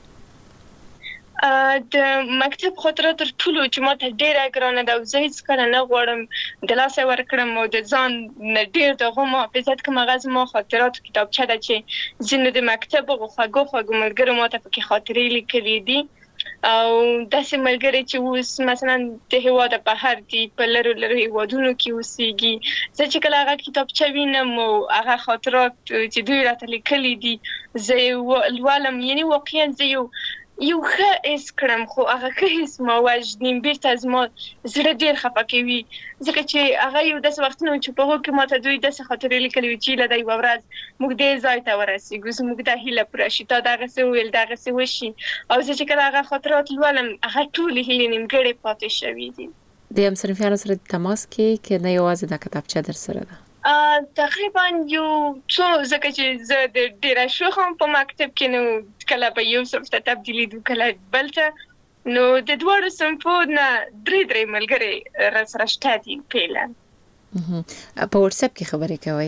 د مکتب خاطره تر ټولو چې ما ته ډېره ګرانه ده او زه هېڅکله نه غواړم د لاسه ورکړم او د ځان نه ډېر د هغو محافظت کړم. هغه زما خاطراتو کتابچه ده چې ځینو د مکتب هغو خوږو ملګرو ما ته پکې خاطرې لیکلې دي. او داسې ملګری چې اوس مثلا د هېواد بهر دي په لرو هېوادونو کې اوسېږي زه چې کله هغه کتابچه وینم او هغه خاطرات چې دوی راته لیکلي دي زه یې لولم یعنې واقعا زه یو ښه حس کړم خو هغه ښه حس ما وژني بېرته زما زړه ډېر خفه کوي ځکه چې هغه یو داسې وختونه و چې په هغو کې ماته دوی داسې خاطرې لیکلي وي چې هیله ده یوه ورځ موږ دې ځای ته ورسېږو زموږ دا هیله پوره شي تا دغسې وویل دغسې وشي او زه چې کله هغه خاطرات لولم هغه ټولې هیلې نیمګړې پاتې شوي دي د همصنفیانو سره د تماس کې که نه یوازې دا کتابچه در سره ده تقریبا یو څو ځکه چې زه د ډېره شوخ هم په مکتب کې نو کله به یو صنف ته تبدیلېدو کله بل ته نو د دواړو صنفو نه درې ملګري راسره شته دي فعلا په واتساپ کې خبرې کوئ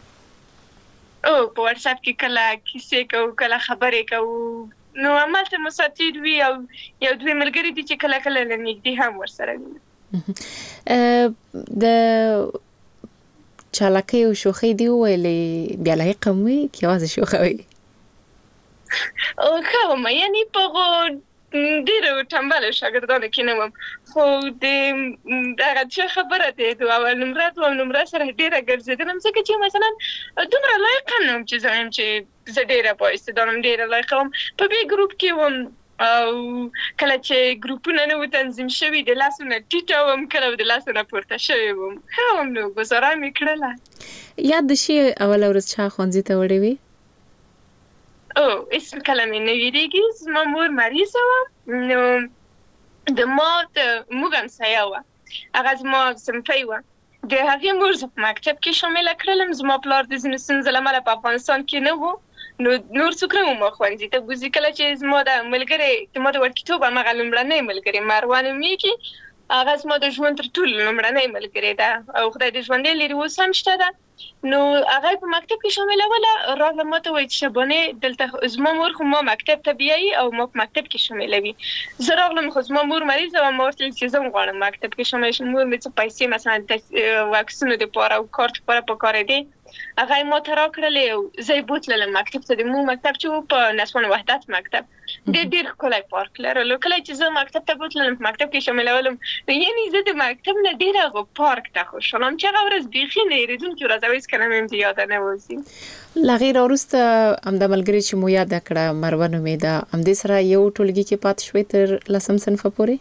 په واتساپ کې کله کیسې کوو کله خبرې کوو نو همالته مساتیر وي او یو دوی ملګري دي چې کله له نږدې هم ورسره وي د چالاکۍ او شوخۍ دی ویلې بیا لایق هم وي که یوازې شوخه وي ښه وم یعنې په هغو ډېرو ټمبلو شاګردانو کې نه وم خو د هغه څه خبره دی د اول نمره دوم نمره سره ډېره ګرځېدلم ځکه چې مثلا دومره لایقه نه وم چې زه وایم چې زه ډېره بااستعداده وم ډېره لایقه وم په بې ګروپ کې وم او کله چې ګروپونه نه و تنظیم شوي د لاسو نه ټیټه وم کله د لاسو نه پورته شوې وم ښه وم نو ګزاره مې کړله یاد د شي اوله ورځ چا ښوونځي ته وړې وي اسم کله مې نه ویرېږي زما مور مریضه وه نو د ما موږ همسایه وه هغه زما صنفۍ وه د هغې مور زه په مکتب کې شامله کړلم زما پلار د ځینو ستونزو له امله په افغانستان کې نه و نو نور څوک نه وو ما ښوونځي ته بوځي کله چې زما د ملګری زما د وړکتوب همغه لومړنی ملګری مروه نومیږي هغه زما د ژوند تر ټولو لومړنی ملګری ده او خدای دې ژوندی لري اوس هم شته ده نو هغه په مکتب کې شاملوله راغله ما ته وایي چې شبانې دلته زما مور خو ما مکتب ته بیایي او ما په مکتب کې شاملوي زه راغلم خو زما مور مریضه وه ما ورته ویل چې زه هم غواړم مکتب کې شامل شم مور مې څه پیسې مثلا واکسونو دپاره او کارت دپاره پکارېدې هغه یې ما ته راکړلې او زه یې بوتللم مکتب ته د مو مکتب چې و په نسوان وحدت مکتب ډېر ښکلی پارک لرلو کله چې زه مکتب ته بوتللم په مکتب کې شاملولم یعنې زه د مکتب نه ډېر هغه پارک ته خوشحاله وم چې هغه ورځ بیخي نه هېرېدونکې ورځ او هېڅکله مې هم د یاده نه وځي له هغې راوروسته همدا ملګرې چې مو یاده کړه مروه نومېده همدې سره یو ټولګي کې پاتې شوې تر 10 صنفه پورې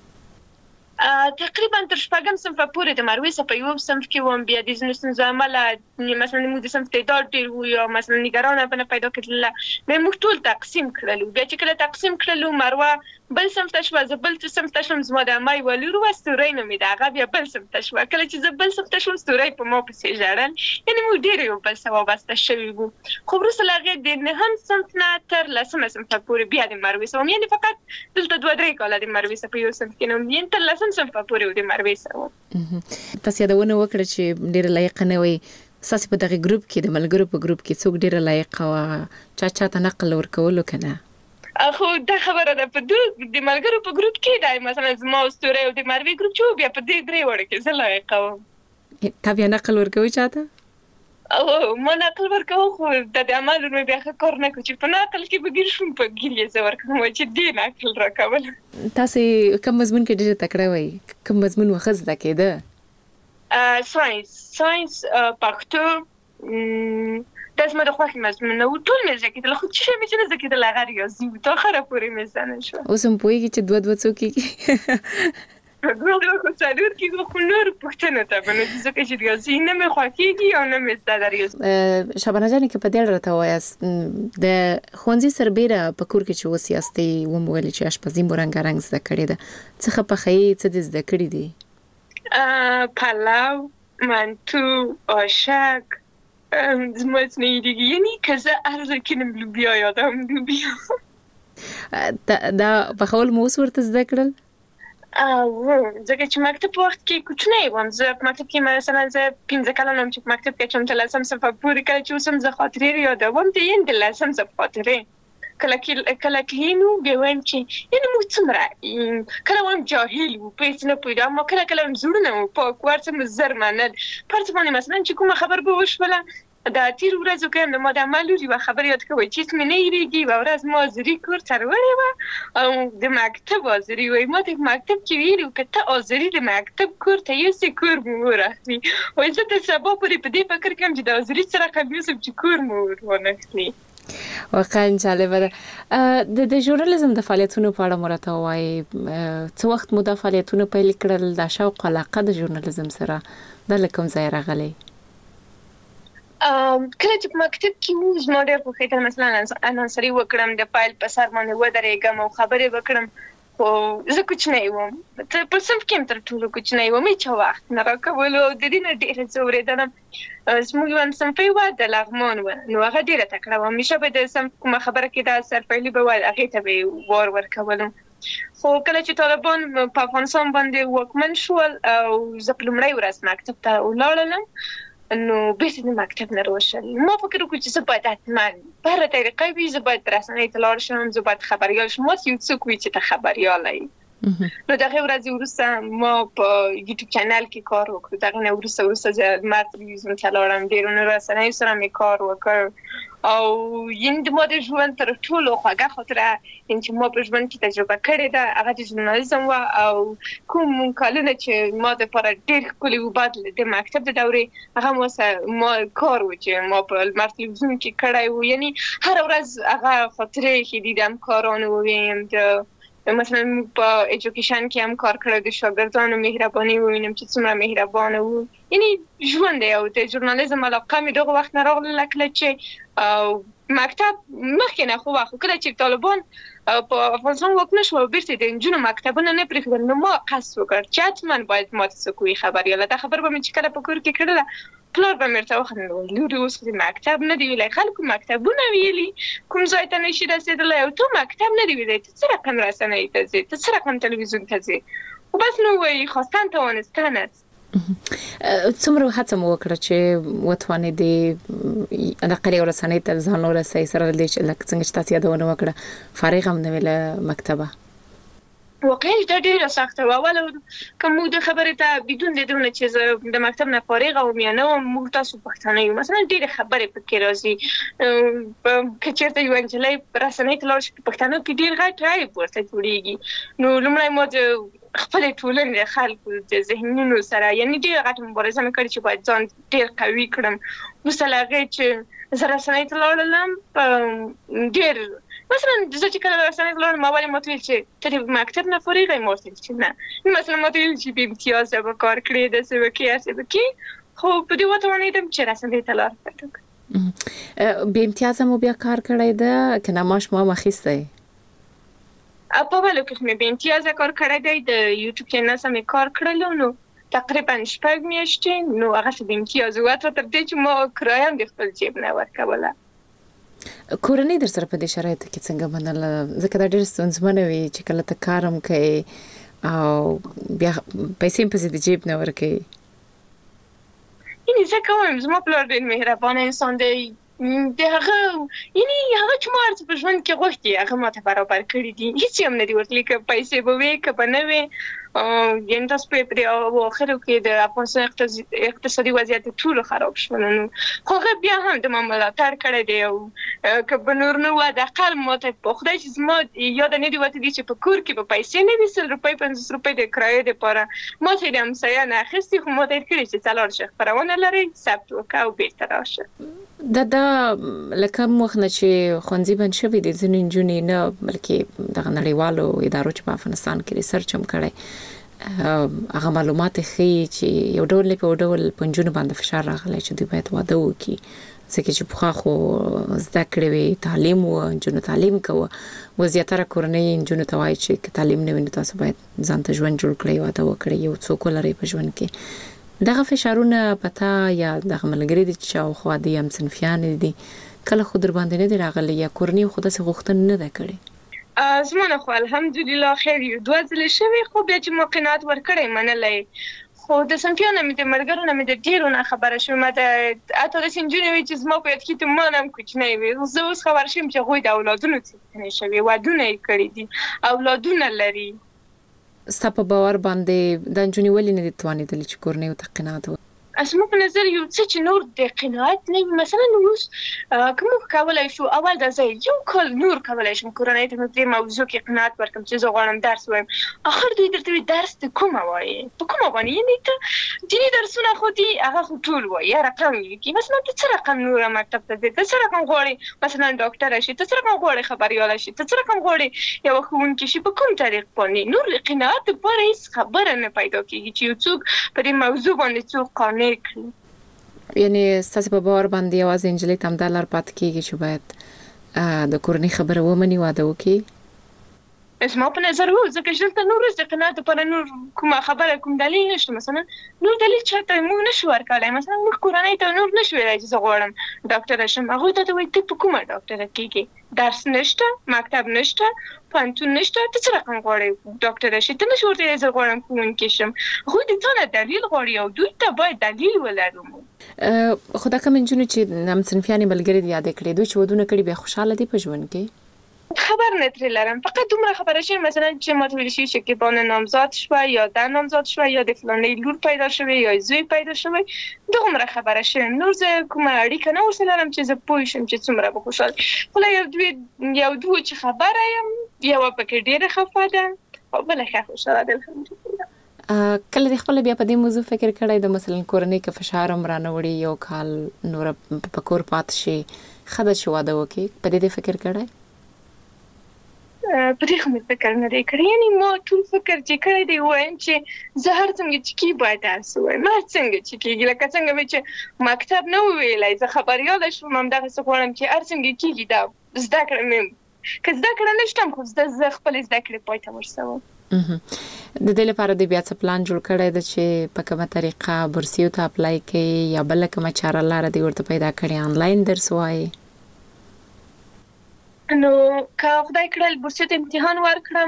تقریبا تر شپږم صنفه پورې د مروې څخه په یو صنف کې وم بیا د ځینو ستونزو امله مثلا موږ د صنف تعداد ډېر و یا مثلا نګرانه به نه پیدا کېدله بیا موږ ټول تقسیم کړلو بیا چې کله تقسیم کړلو مروه بل صنف ته شوه زه بل صنف ته شوم زما د عمه یوه لور وه ستورۍ نومېده هغه بیا بل صنف ته شوه کله چې زه بل صنف ته شوم ستورۍ په ما پسې ژړل یعنې موږ ډېر یو بل سره وابسته شوي وو خو وروسته له هغې د 9 صنف نه تر 10 صنفه پورې بیا د مروې سره وم یعنې فقط دلته 2-3 کاله د مروې سره په یو صنف کې نه وم یعنې تر 10 صنفه پورې د مروې سره وم تاسې یادونه وکړه چې ډېره لایقه نه وئ ستاسې په دغه ګروپ کې د ملګرو په ګروپ کې څوک ډېره لایقه وه چاته نقل ورکولو که نه خو دا خبره ده په د ملګرو په ګروپ کې دی مثلا زما او ستورۍ او د مروې ګروپ چې و بیا په دې 3 وړو کې زه لایقه وم تا بیا نقل ورکوي چاته ما نقل ورکوم خو د عمل مې بیا ښه کار نه کوي چې په نقل کې به ګیر شوم په ګیر یې زه ورکوم چې دې نقل راکول تاسې کوم مضمون کې ډېره تکړه وئ کوم مضمون مو ښه زده کېده ساینس پښتو دا زما د خوښې مضمونونه وو ټول مې زده کېدل خو څه شی مې چې نه زده کېدل هغه ریاضي وو تر اخره پورې مې زده نه شوه اوس هم پوهېږي چې 2 څو کېږي خو څلور کېږي خو نور پوښتنو ته به نو ځکه چې ریاضي نه مې خوښېږي او نه مې زده ده ریاضي شبانه جانې که په دې اړه راته ووایاست د ښوونځي سربېره په کور کې چې اوس یاستئ ومو ویلې چې اشپزي مو رنګارنګ زده کړې ده څه ښه پخوئ څه دې زده کړي دي پلو منتو آشک زما څه نه هېرېږي یعنې که زه هر ځای کښېنم لوبیا یادوم لوبیا دا پخول مو اوس ورته زده کړل ځکه چې مکتب په وخت کې کوچنی وم زه په مکتب کې مثلا زه 15 کلن وم چې په مکتب کې چم تر 10 صنفه پورې کله چې اوس هم زه خاطرې یادوم د 10 صنف خاطرې کله کلینو بیا وایم چې یعنې موږ څومره کله وایم جاهل وو په هېڅ نه پوهېدو کله وایم زړونه مو پاک ور څه مو زر منل په هر څه باندې مثلا چې کومه خبر به وشوله دا تیر ورځو کې ما د مالوري و خبر یاد کوي چې مې نه یریږي و ورځ ما زری کور ترولې و او د مکتب ازری وای ما د مکتب کې ویلو کته ازری د مکتب کور ته یې سکور مو راځي وای زه د سبا پرې په دې فکر کوم چې د ازری سره کوم چې کور مو ورنخلی واقعا جالبه ده د ژورنالیزم د فعالیتونو په اړه مرته وای څو وخت مو د فعالیتونو پیل کړل د شوق علاقه د ژورنالیزم سره د لکم ځای راغلی کله چې مکتب کې مو زما ډېر په خاطر مثلا انانسري وکړم د فایل په سر باندې ودرېږم او خبرې وکړم خو زه کوچنی وم ته په صنف کې تر ټولو کوچنی وم چې وخت نه راکولو د دې نه ډېر زورېدم زموږ یو صنفي و د لغمان و نو هغه ډېره تکړه و همیشه به د صنف کومه خبره کې د سرپیلي به وایي هغې ته به وار ورکولم خو کله چې طالبان په افغانستان باندې واکمن شول او زه په لومړۍ ورځ مکتب ته ولاړلم نو بیرته د مکتب نه روشل ما فکر وکړ چې زه باید حتما په هره طریقه وي زه باید رسنۍ ته لاړ شم زه باید خبریال شم ما یو څوک وي چې ته خبریال یې نو دغه ورځ وروسته ما په یوټیوب چینل کې کار وکړ دغه نه وروسته زه لمر تلویزیون ته لاړم ډېرو رسنیو سره مې کار وکړ او یند ما د ژوند تر ټولو خوږه خاطره چې ما په ژوند کې تجربه کړې ده هغه د ژورنالیزم و او کوم کلونه چې ما د لپاره ډېر ښکلي و بعد د مکتب د دورې هغه ما کار و چې ما په لمر تلویزیون کې کړی و یعنی هر ورځ هغه خاطرې چې دیدم کارونه وویم مثلا په ایجوکیشن کې هم کار کړی د شاګردانو مهرباني ووینم چې څومره مهربانه وو یعنی ژوند دی او د ژورنالیزم علاقه مې دغه وخت نه راغله کله چې مکتب مخکې نه خو کله چې طالبان په افغانستان واکمن شو بیرته د نجونو مکتبونه نه پرېښودل نو ما قصد وکړ چې حتما باید ما ته څوک وي خبریاله دا خبر به مې چې کله په کور کې کړله پلار به مې ورته وخندل لورې اوس د مکتب نه دی ویلی خلکو مکتبونه ویلي کوم ځای ته نشي رسېدلی او تو مکتب نه دی ویلی ته څه رقم رسنۍ ته ځې ته څه رقم تلویزیون ته ځې خو بس نو وایي خواستن توانستن است څومره هڅه مو وکړه چې وتوانېدې نقلي ورسنۍ ته ځان ورسوئ سره له دې چې لکه څنګه چې تاسو یادونه وکړه فارغ هم نه وې له مکتبه واقعا دا ډېره سخته وه اوله که موږ د خبرې ته بدون د دونه چې زه د مکتب نه فارغه وم یا نه وم موږ تاسو پښتانه یو مثلا ډېرې خبرې پکې راځي که چېرته یوه نجلۍ رسنۍ ته لاړ شي په پښتنو کې ډېر غټ رایب ورته جوړېږي نو لومړی ما د خپلې ټولنې د خلکو د ذهنونو سره یعنی ډېره غټه مبارزه مې کړې چې باید ځان ډېر قوي کړم وروسته له هغې چې زه رسنۍ ته لاړلم ډېر مثلا زه چې کله رسنۍ ته لاړم ما ولې ما ته ویل چې ته د مکتب نه فارغه یې ما ورته ویل چې نه مثلا ما ته ویل چې بې امتیازه به کار کړې داسې به کې هسې به کې خو په دې وتوانېدم چې رسنۍ ته لار پیدا کړم بې امتیازه مو بیا کار کړی ده که نه معاش مو هم اخیستی په بلو کې مې بې امتیازه کار کړی دی د یوټیوب چینل سره مې کار کړلو نو تقریبا 6 میاشتې نو هغه څه بې امتیازه وه تر دې چې ما کرایه هم د خپل جیب نه ورکوله کورنۍ در سره په دې شرایطو کې څنګه منله ځکه دا ډېر ستونزمنه وي چې کله ته کار هم کوې او بیا پیسې هم پسې د جیب نه ورکوي یعنې زه کوم زما پلار ډېر مهربانه انسان دی د هغه یعنی هغه چې ما ورته په ژوند کې غوښتي هغه ماته برابر کړي دي هیڅ هم نه دي ورتلي که پیسې به وي که به نه وي یعنې تاسو په اواخرو کې د افغانستان اقتصادي وضعیت ټولو خراب شول نو خو هغه بیا هم د ما ملاتړ کړی دی او که به نور نه وه د اقل ماته په خدای چې زما یاده نه دي وتلي چې په کور کې به پیسې نه وي 100 روپۍ 50 روپۍ د کرایې دپاره ما ته یې د همسایه نه اخیستي خو ما ته یې کړي چې ته لاړ شه خپرونه لرئ ثبت وکړه او بېرته راشه دا لکه وخت نه چې ښوونځي بند شوي دي ځینې نجونې نه بلکې دغه نړیوالو ادارو چې په افغانستان کې ریسرچ هم کړی هغه معلومات ښیي چې یو ډول په ډول په نجونو باندې فشار راغلی چې دوی باید واده وکړي ځکه چې پخوا خو زده کړې وې تعلیم و نجونو تعلیم کوه و زیاتره کورنۍ نجونو ته وایي چې که تعلیم نه وي نو تاسو باید ځان ته ژوند جوړ کړئ واده وکړئ یو څوک ولرئ په ژوند کې دغه فشارونه په تا یا دغه ملګري دي چې شاوخوا دي هم صنفیانې دي کله خو در باندې نه دي راغلی یا کورنۍ خو داسې غوښتنه نه ده کړې زما نه خو الحمدلله خیر یو 2 ځلې شوي خو بیا چې ما قناعت ورکړی منلی خو د صنفیانو مې د ملګرو نه مې د ډېرو نه خبره شوم د حتی داسې نجونې وي چې زما په یاد کې ته ما نه هم کوچنی وي زه اوس خبر شوم چې هغوی د اولادونو څښتنې شوي ودونه یې کړي دي اولادونه لري ستا په باور باندې دا نجونې ولې نه دي توانېدلې چې کورنۍ ورته قناعت وکړي اسمه په نظر یو څه چې نور د قناعت نه مثلا اوس کوم کولای شو اول د ځای یو کال نور کولای شم کورنۍ ته په موضوع کې قناعت ورکم چې زه غواړم درس وایم اخر دوی درته درس ته کومه وایي په کومه باندې یعنی ته دیني درسونه خو دي هغه خو ټول وایي رقم لیکي مثلا ته څه رقم نور مکتب ته ځې ته څه رقم غواړې مثلا ډاکټر شي ته څه رقم غواړې خبريال شي ته څه رقم غواړې یو ښوونکی شي په کوم طریق باندې نور قناعت لپاره هیڅ خبره نه پیدا کیږي چې یو څوک په دې موضوع باندې څوک قانع کړي یعنی ستاسو په باور باندې یوازې انجلۍ تم د لار پات کیږي چې باید د کورنۍ خبره ومني واده وکړي اسمه په نظر وو ځکه چې ته نور د قناعت لپاره نور کومه خبره کوم دلیل نشته مثلا نور دلیل چاته موږ نشو ورکړای مثلا موږ کورنۍ ته نور نشو ویلای چې زه غواړم ډاکټر شم هغه ته وایي ته په کومه ډاکټر کېږي درس نشته مکتب نشته پانتون نشته ته څه رقم غواړې ډاکټر شې ته نشو ورته زه غواړم ښوونکی شم خو دې ته نه دلیل غواړي او دوی ته باید دلیل ولرو خو دا کوم نجونې چې همصنفیانې ملګري دي یاد کړي دوی چې ودونه کړي بیا خوشاله دي په ژوند کې خبر نه ترې لرم فقط دومره خبره شي مثلا چې ما ته ویل شي چې بانه نامزاد شوه یا در نامزاد شوه یا د فلانې لور پیدا شوه یا زوی پیدا شوه دومره خبره شي نور زه کومه اړیکه نه ورسره لرم چې زه پوه شم چې څومره به خوشاله خو یو دوه چې خبره یم یو پکې ډېره خفه ده او بل ښه خوشاله ده الحمدلله کله د خپل بیا په دې موضوع فکر کړی د مثلا کورنۍ کې فشار هم رانه وړي یو کال نور په کور پات شي خدای چې واده وکړي په دې فکر کړی په دې خو مې فکر نه دی کړی یعنی ما ټول فکر چې کړی دی وایم چې زه هر څنګه چې کی باید درس وایم هر څنګه چې کېږي لکه څنګه چې مکتب نه ویلای زه خبريال شوم هم دغه څه غواړم چې هر څنګه کېږي دا زده کړم که زده کړم نشم خو زه خپل زده کړې پای ته ورسوم د دې لپاره د بیا څه پلان جوړ کړی د چې په کومه طریقه بورسیو ته اپلای کوي یا بل کومه چاره لاره دی ورته پیدا کړی آنلاین درس وایي نو که خدای کړل بورسیو ته امتحان ورکړم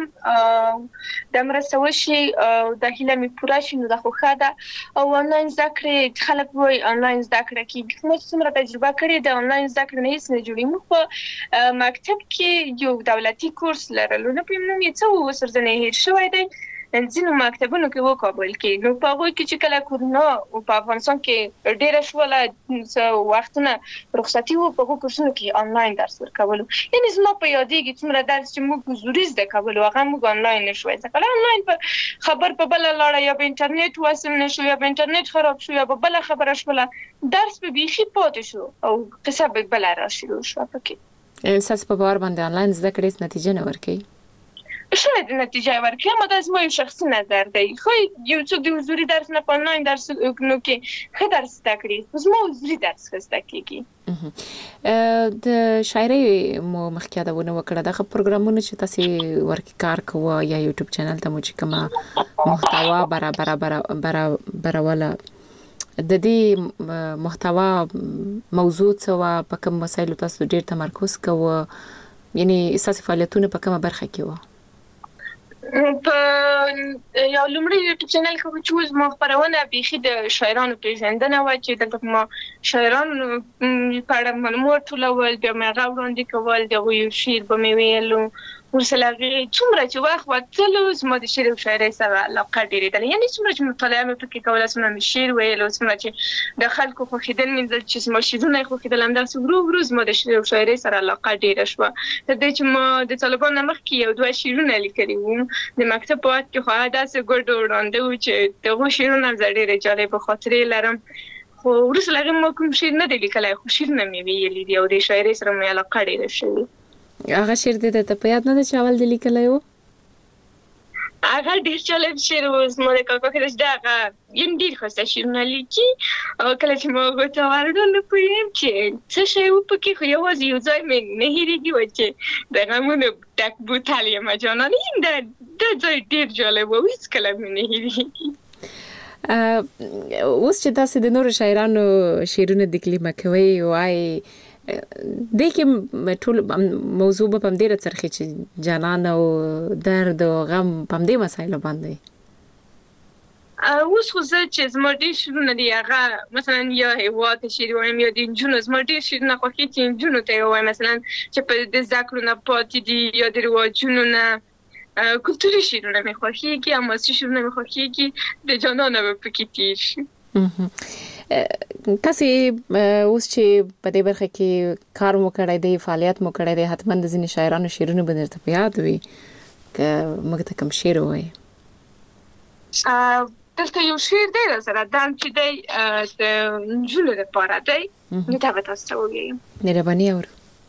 د مرسته وشي د هیله مې پوره شي نو د خوښه ده او آنلاین زده کړې خلک وایي آنلاین زده کړه کېږي موږ څومره تجربه کړې د آنلاین زده کړې نه هیڅ نه جوړي موږ په مکتب کې یو دولتي کورس لرلو نه پوهېږم نوم یې څه و اوس ورځنی هېر شوی دی ځینو مکتبونو کې وکابل کې نو په هغوی کې چې کله کورونا په افغانستان کې ډېره شوله وختونه رخصتي وو په هغو کورسونو کې آنلاین درس ورکولو یعنې زما په یادېږي څومره درس چې موږ حضوري زده کولو هغه موږ آنلاین نه شوی زده کولی آنلاین په خبر په بله لاړه یا په انټرنیټ وصل نه شو یا په انټرنیټ خراب شو یا په بله خبره شوله درس به بیخي پاتې شو او قصه به بله راشروع شوه پکې ستاسو په باور باندې آنلاین زده کړې هېڅ نتیجه نه ورکوي شاید نتیجه ورکړي اما دا زما یو شخصي نظر دی خو یو څوک د حضوري درس نه په آنلاین درس نو کې ښه درس زده کړي زما حضوري درس ښه زده کېږي د شاعرۍ مو مخکې یادونه وکړه دغه پروګرامونه چې تاسې ورکې کار کوه یا یوټیوب چینل ته مو چې کومه محتوا برابروله د دې محتوا موضوع څه وه په کوم مسایلو تاسو ډېر تمرکز کوه یعنې ستاسې فعالیتونه په کومه برخه کې وه په یو لومړی یوټیوب چینل کې چې زما خپرونه بیخي د شاعرانو پیژندنه وه چې دلته ما شاعرانو په اړه معلومات ټولول بیا مې هغه وړاندې کول د هغوی یو شعر به مې ویلو ورسره هغې څومره چې وخت وتلو زما د شعر او شاعرۍ سره علاقه ډېرېدله یعنې څومره چې مطالعه مې پکې کوله څومره مې شعر ویلو څومره چې د خلکو خوښېدل مې لیدل چې زما شعرونه یې خوښېدل همداسې ورو ورو زما د شعر او شاعرۍ سره علاقه ډېره شوه تر دې چې ما د طالبانو نه مخکې یو دوه شعرونه لیکلي وو د مکتب په وخت کې خو هغه داسې ګډ وړاندې وو چې د هغو شعرونه هم زه ډېرې جالبه خاطرې لرم خو وروسته له هغې ما کوم شعر نه دی لیکلی خو شعرونه مې ویلي دي او د شاعرۍ سره مې علاقه ډېره شوې هغه شعر دې درته په یاد نه ده چې اول دې لیکلی و هغه ډېر جالب شعر و زما د کاکا کله چې هغه یم ډېر ښایسته شعرونه لیکي او کله چې ما هغو ته ورغلم نه پوهېږم چې څه شی و پکې خو یوازې یو ځای مې نه هېرېږي و چې د غمونو ډک بوتل یمه جانانه دا ځای ډېر جالب و هېڅکله مې نه هېرېږي اوس چې تاسې د نورو شاعرانو شعرونه تکلیمه کوئ وایي دې کې ټول موضوع به په همدې راڅرخي چې جانان او درد او غم په همدې مسایلو باندې اوس خو زه چې زما ډېر شعرونه دي هغه مثلا یا هېواد ته شعر وایم یا د نجونو زما ډېر شعرونه خوښېږي چې نجونو ته یې ووایم مثلا چې په د زده کړو نه پاتې دي یا د رواجونو نه کلتوري شعرونه مې خوښېږي حماسي شعرونه مې خوښېږي د جانانه به پکې تېر شي تاسو اوس چې په دې برخه کې کار مو کړی دی فعالیت مو کړی دی حتمان د ځینې شاعرانو شعرونه به درته په یاد وي که موږ ته کوم شعر وایي دلته یو شعر دی سره دام چې دی د نجونو لپاره دی نو دا به تاسو ته ووایم مهرباني اورو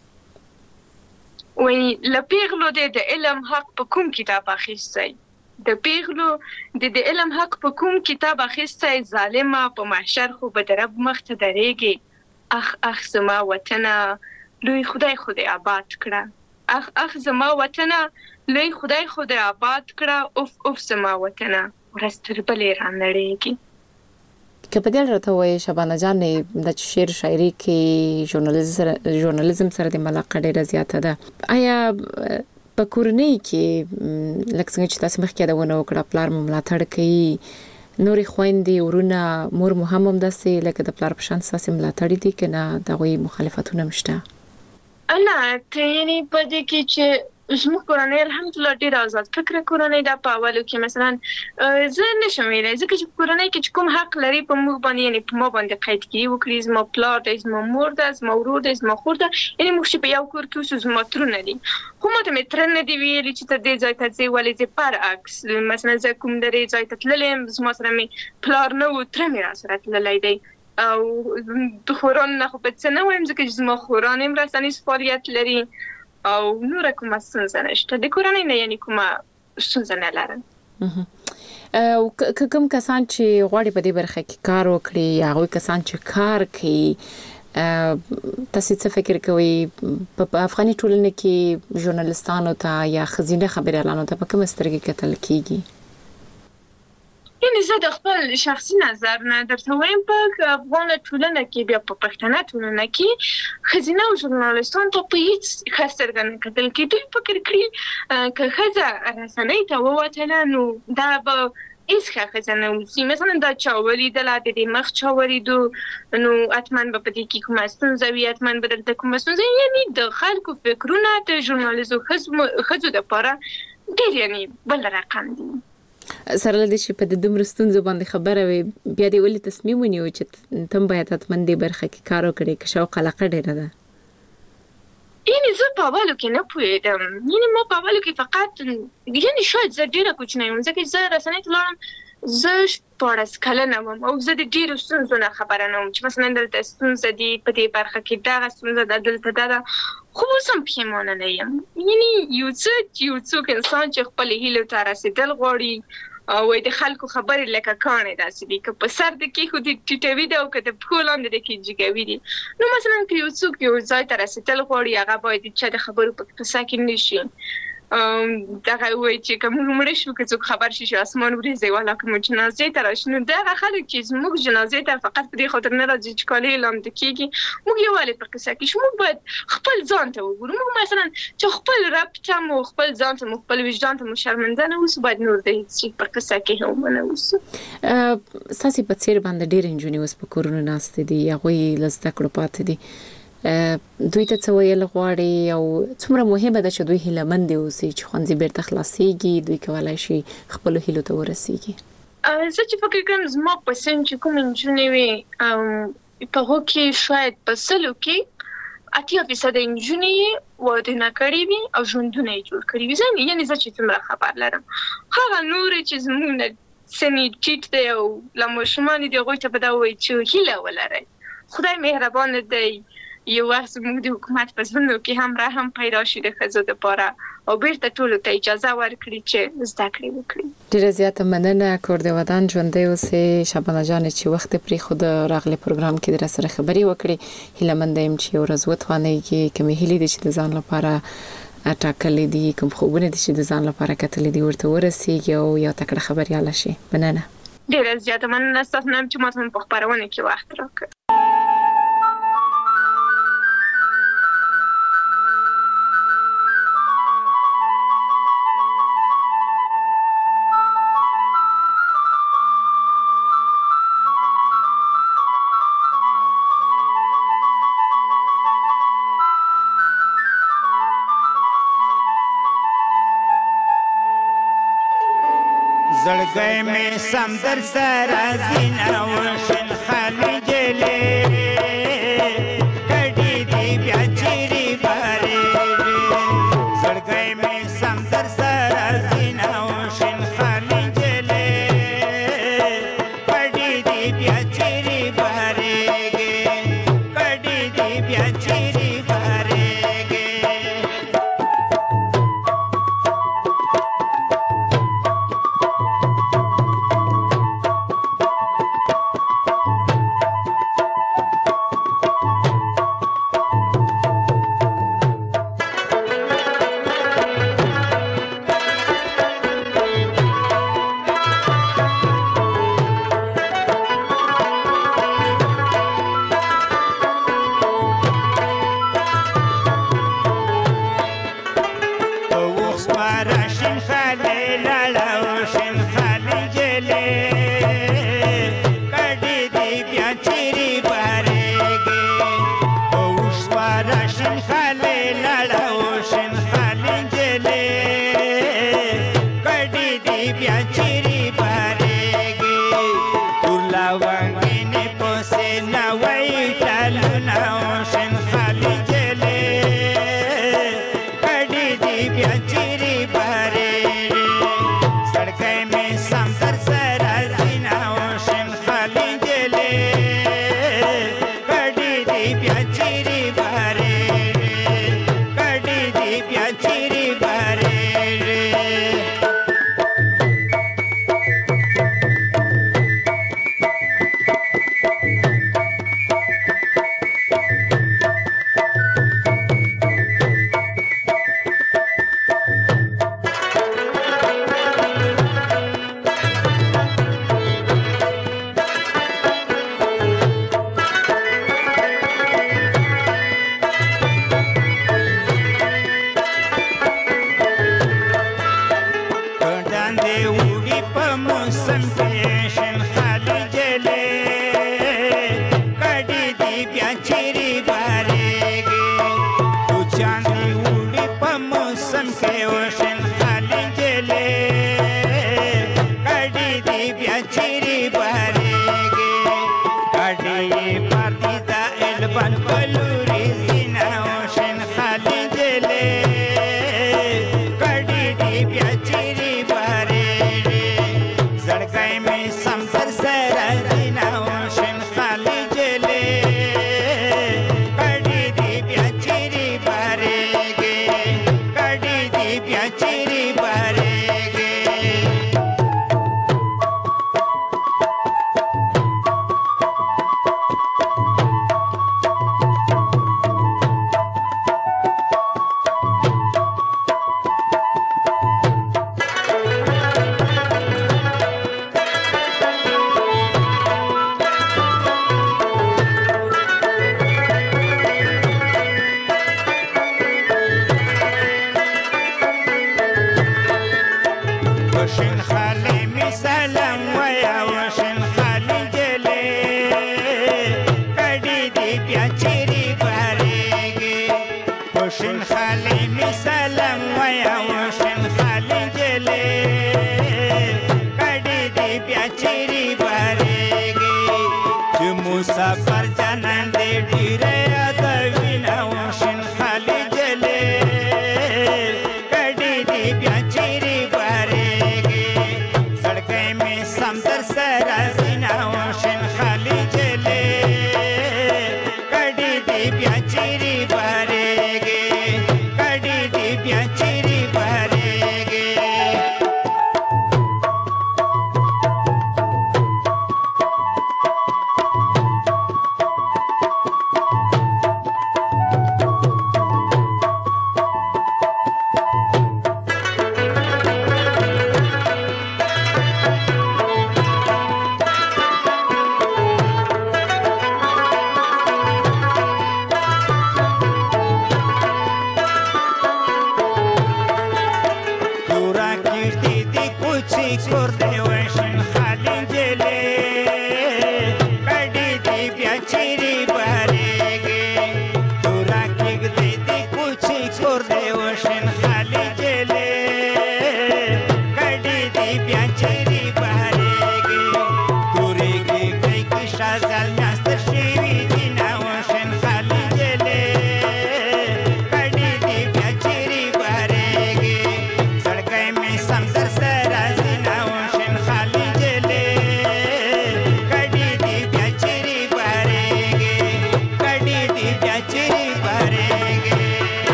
وایي له پیغلو دی د علم حق په کوم کتاب اخیستی د پیغلو د علم حق په کوم کتاب اخیستی ظالمه په محشر خو به د رب مخ ته درېږي اخ زما وطنه لوی خدای آباد کړه اخ زما وطنه لوی خدای آباد کړه اوف زما وطنه ورځ تر بلې رانړېږي که په دې راته وایي شبانه جان د شعر شاعري کې ژورنالیزم سره د علاقه ډېره زیاته ده آیا په کورنۍ کې لکه څنګه چې تاسو مخکې یادونه وکړه پلار مو ملاتړ کوي نورې خویندې ورونه مور مو هم همداسې لکه د پلار په شان ستاسې ملاتړ دي که نه د هغوی مخالفتونه هم شته نه یعنې په دې کې چې زموږ کورنۍ الحمدلله ډېره آزاد فکره کورنۍ ده په اولو کې مثلا زه نشم ویلی ځکه چې په کورنۍ کې چې کوم حق لري په موږ باندې یعنې په ما باندې قیدګي وکړي زما پلار دی زما مور ده زما ورور دی زما خور ده یعنې موږ چې په یو کور کې اوسو زما ترونه دي خو ما ته مې تره نه دي ویلي چې ته دې ځای ته ځې ولې ځې برعکس مثلا زه کوم درې ځای ته تللی یم زما سره مې پلار نه و تره مې راسره تللی دی او د خورانو نه خو په څه نه وایم ځکه چې زما خوران هم رسنیز فعالیت لري او نور کومه ستونزه نشته د کورنۍ نه یعنې کومه ستونزه نه لرم او کوم کسان چې غواړي په دې برخه کې کار وکړي هغوی کسان چې کار کوي تاسو څه فکر کوئ په افغاني ټولنه کې ژورنالستانو ته یا ښځینه خبریالانو ته په کومه سترګه کتل کیږي یعنې زه د خپل شخصي نظر نه درته وایم په افغانه ټولنه کې بیا په پښتنه ټولنه کې ښځینه او ژورنالستانو ته په هېڅ ښه سترګه نه کتل کېږي دوی فکر کړي که ښځه رسنۍ ته ووتله نو دا به هیڅ ښه ښځه نه اوسي مثلا دا چا ولیدله د دې مخ چا ولیدو نو حتما به په دې کې کومه ستونزه وي حتما به دلته کومه ستونزه وي یعنې د خلکو فکرونه د ژورنالیزو ښځو دپاره ډېر یعنې بل رقم دي سره له دې چې په د دومره ستونزو باندې خبره وي بیا دې ولې تصمیم ونیو چې تم باید حتما دې برخه کې کار وکړې که شوق علاقه ډېره ده یعنې زه په اولو کې نه پوهېدم یعنې ما په اولو کې فقط یعنې شاید زه ډېره کوچنۍ وم ځکه چې زه رسنۍ ته لاړم زه 14 کلنه وم او زه د ډېرو ستونزو نه خبره نه وم چې مثلا دلته ستونزه دي په دې برخه کې دغه ستونزه ده دلته ده خو اوس هم پښیمانه نه یم یعنې یو څوک انسان چې خپلې هیلو ته رسېدل غواړي وایي د خلکو خبرې لکه کاڼې داسې دي که په سر د کېښودي ټیټوي دي او که د پښو لاندې د کې جګوي دي نو مثلا که یو څوک یو ځای ته رسېدل غواړي هغه باید د چا د خبرو په قصه کې نه شي دغه وایي چې که موږ مړه شو که څوک خبر شي چې اسمان وریځي والا که موږ جنازې ته راشي نو دغه خلک چې زموږ جنازې ته فقط په دې خاطر نه راځي چې کالي یې لامده کېږي موږ یووالی په قصه کې شو موږ باید خپل ځان ته وګورو موږ مثلا چې خپل رب ته مو خپل ځان ته مو خپل وجدان ته مو شرمنده نه اوسو باید نور د هېڅ شي په قصه کې هم نه اوسو ستاسې په څېر باندې ډېرې نجونې اوس په کورونو ناستې دي هغوی له زده کړو پاتې دي دوی ته څه ویل غواړي او څومره مهمه ده چې دوی هیلهمندې اوسي چې ښوونځي بیرته خلاصېږي دوی کولی شي خپلو هیلو ته ورسېږي زه چې فکر کوم زما په سن چې کومې نجونې وي په هغو کې شاید په 100 کې 80% نجونې یې وادونه کړي وي او ژوندونه یې جوړ کړي وي یعنې زه چې څومره خبر لرم هغه نورې چې زموږ نه سن یې ټیټ دی او له ماشومان دي هغوی ته به دا ووایي چې هیله ولرئ خدای مهربانه دی یو وخت زموږ د حکومت په زړونو کې هم رحم پیدا شي د ښځو دپاره او بیرته ټولو ته اجازه ورکړي چې زده کړې وکړي ډېره زیاته مننه کور د ودان ژوندی اوسې شبانه جانې چې وخت پرېښود راغلی پروګرام کې درسره خبرې وکړې هیلهمنده یم چې یو ورځ وتوانېږي کومې هیلې دي چې د ځان لپاره ټاکلې دي کوم خوبونه دي چې د ځان لپاره کتلې دي ورته ورسېږي او یو تکړه خبریاله شي مننه ډېره زیاته مننه ستاسو نه چې ما ته په خپرونه کې وخت راکړ زړګی مې سمندر سره زینه وشین خالي جلې کډې دې بیا چیرې بارې زړګی مې سمندر سره زینه وشین خالي جلې کډې دې بیا چیرې بارې کډې دې بیا چیرې بارې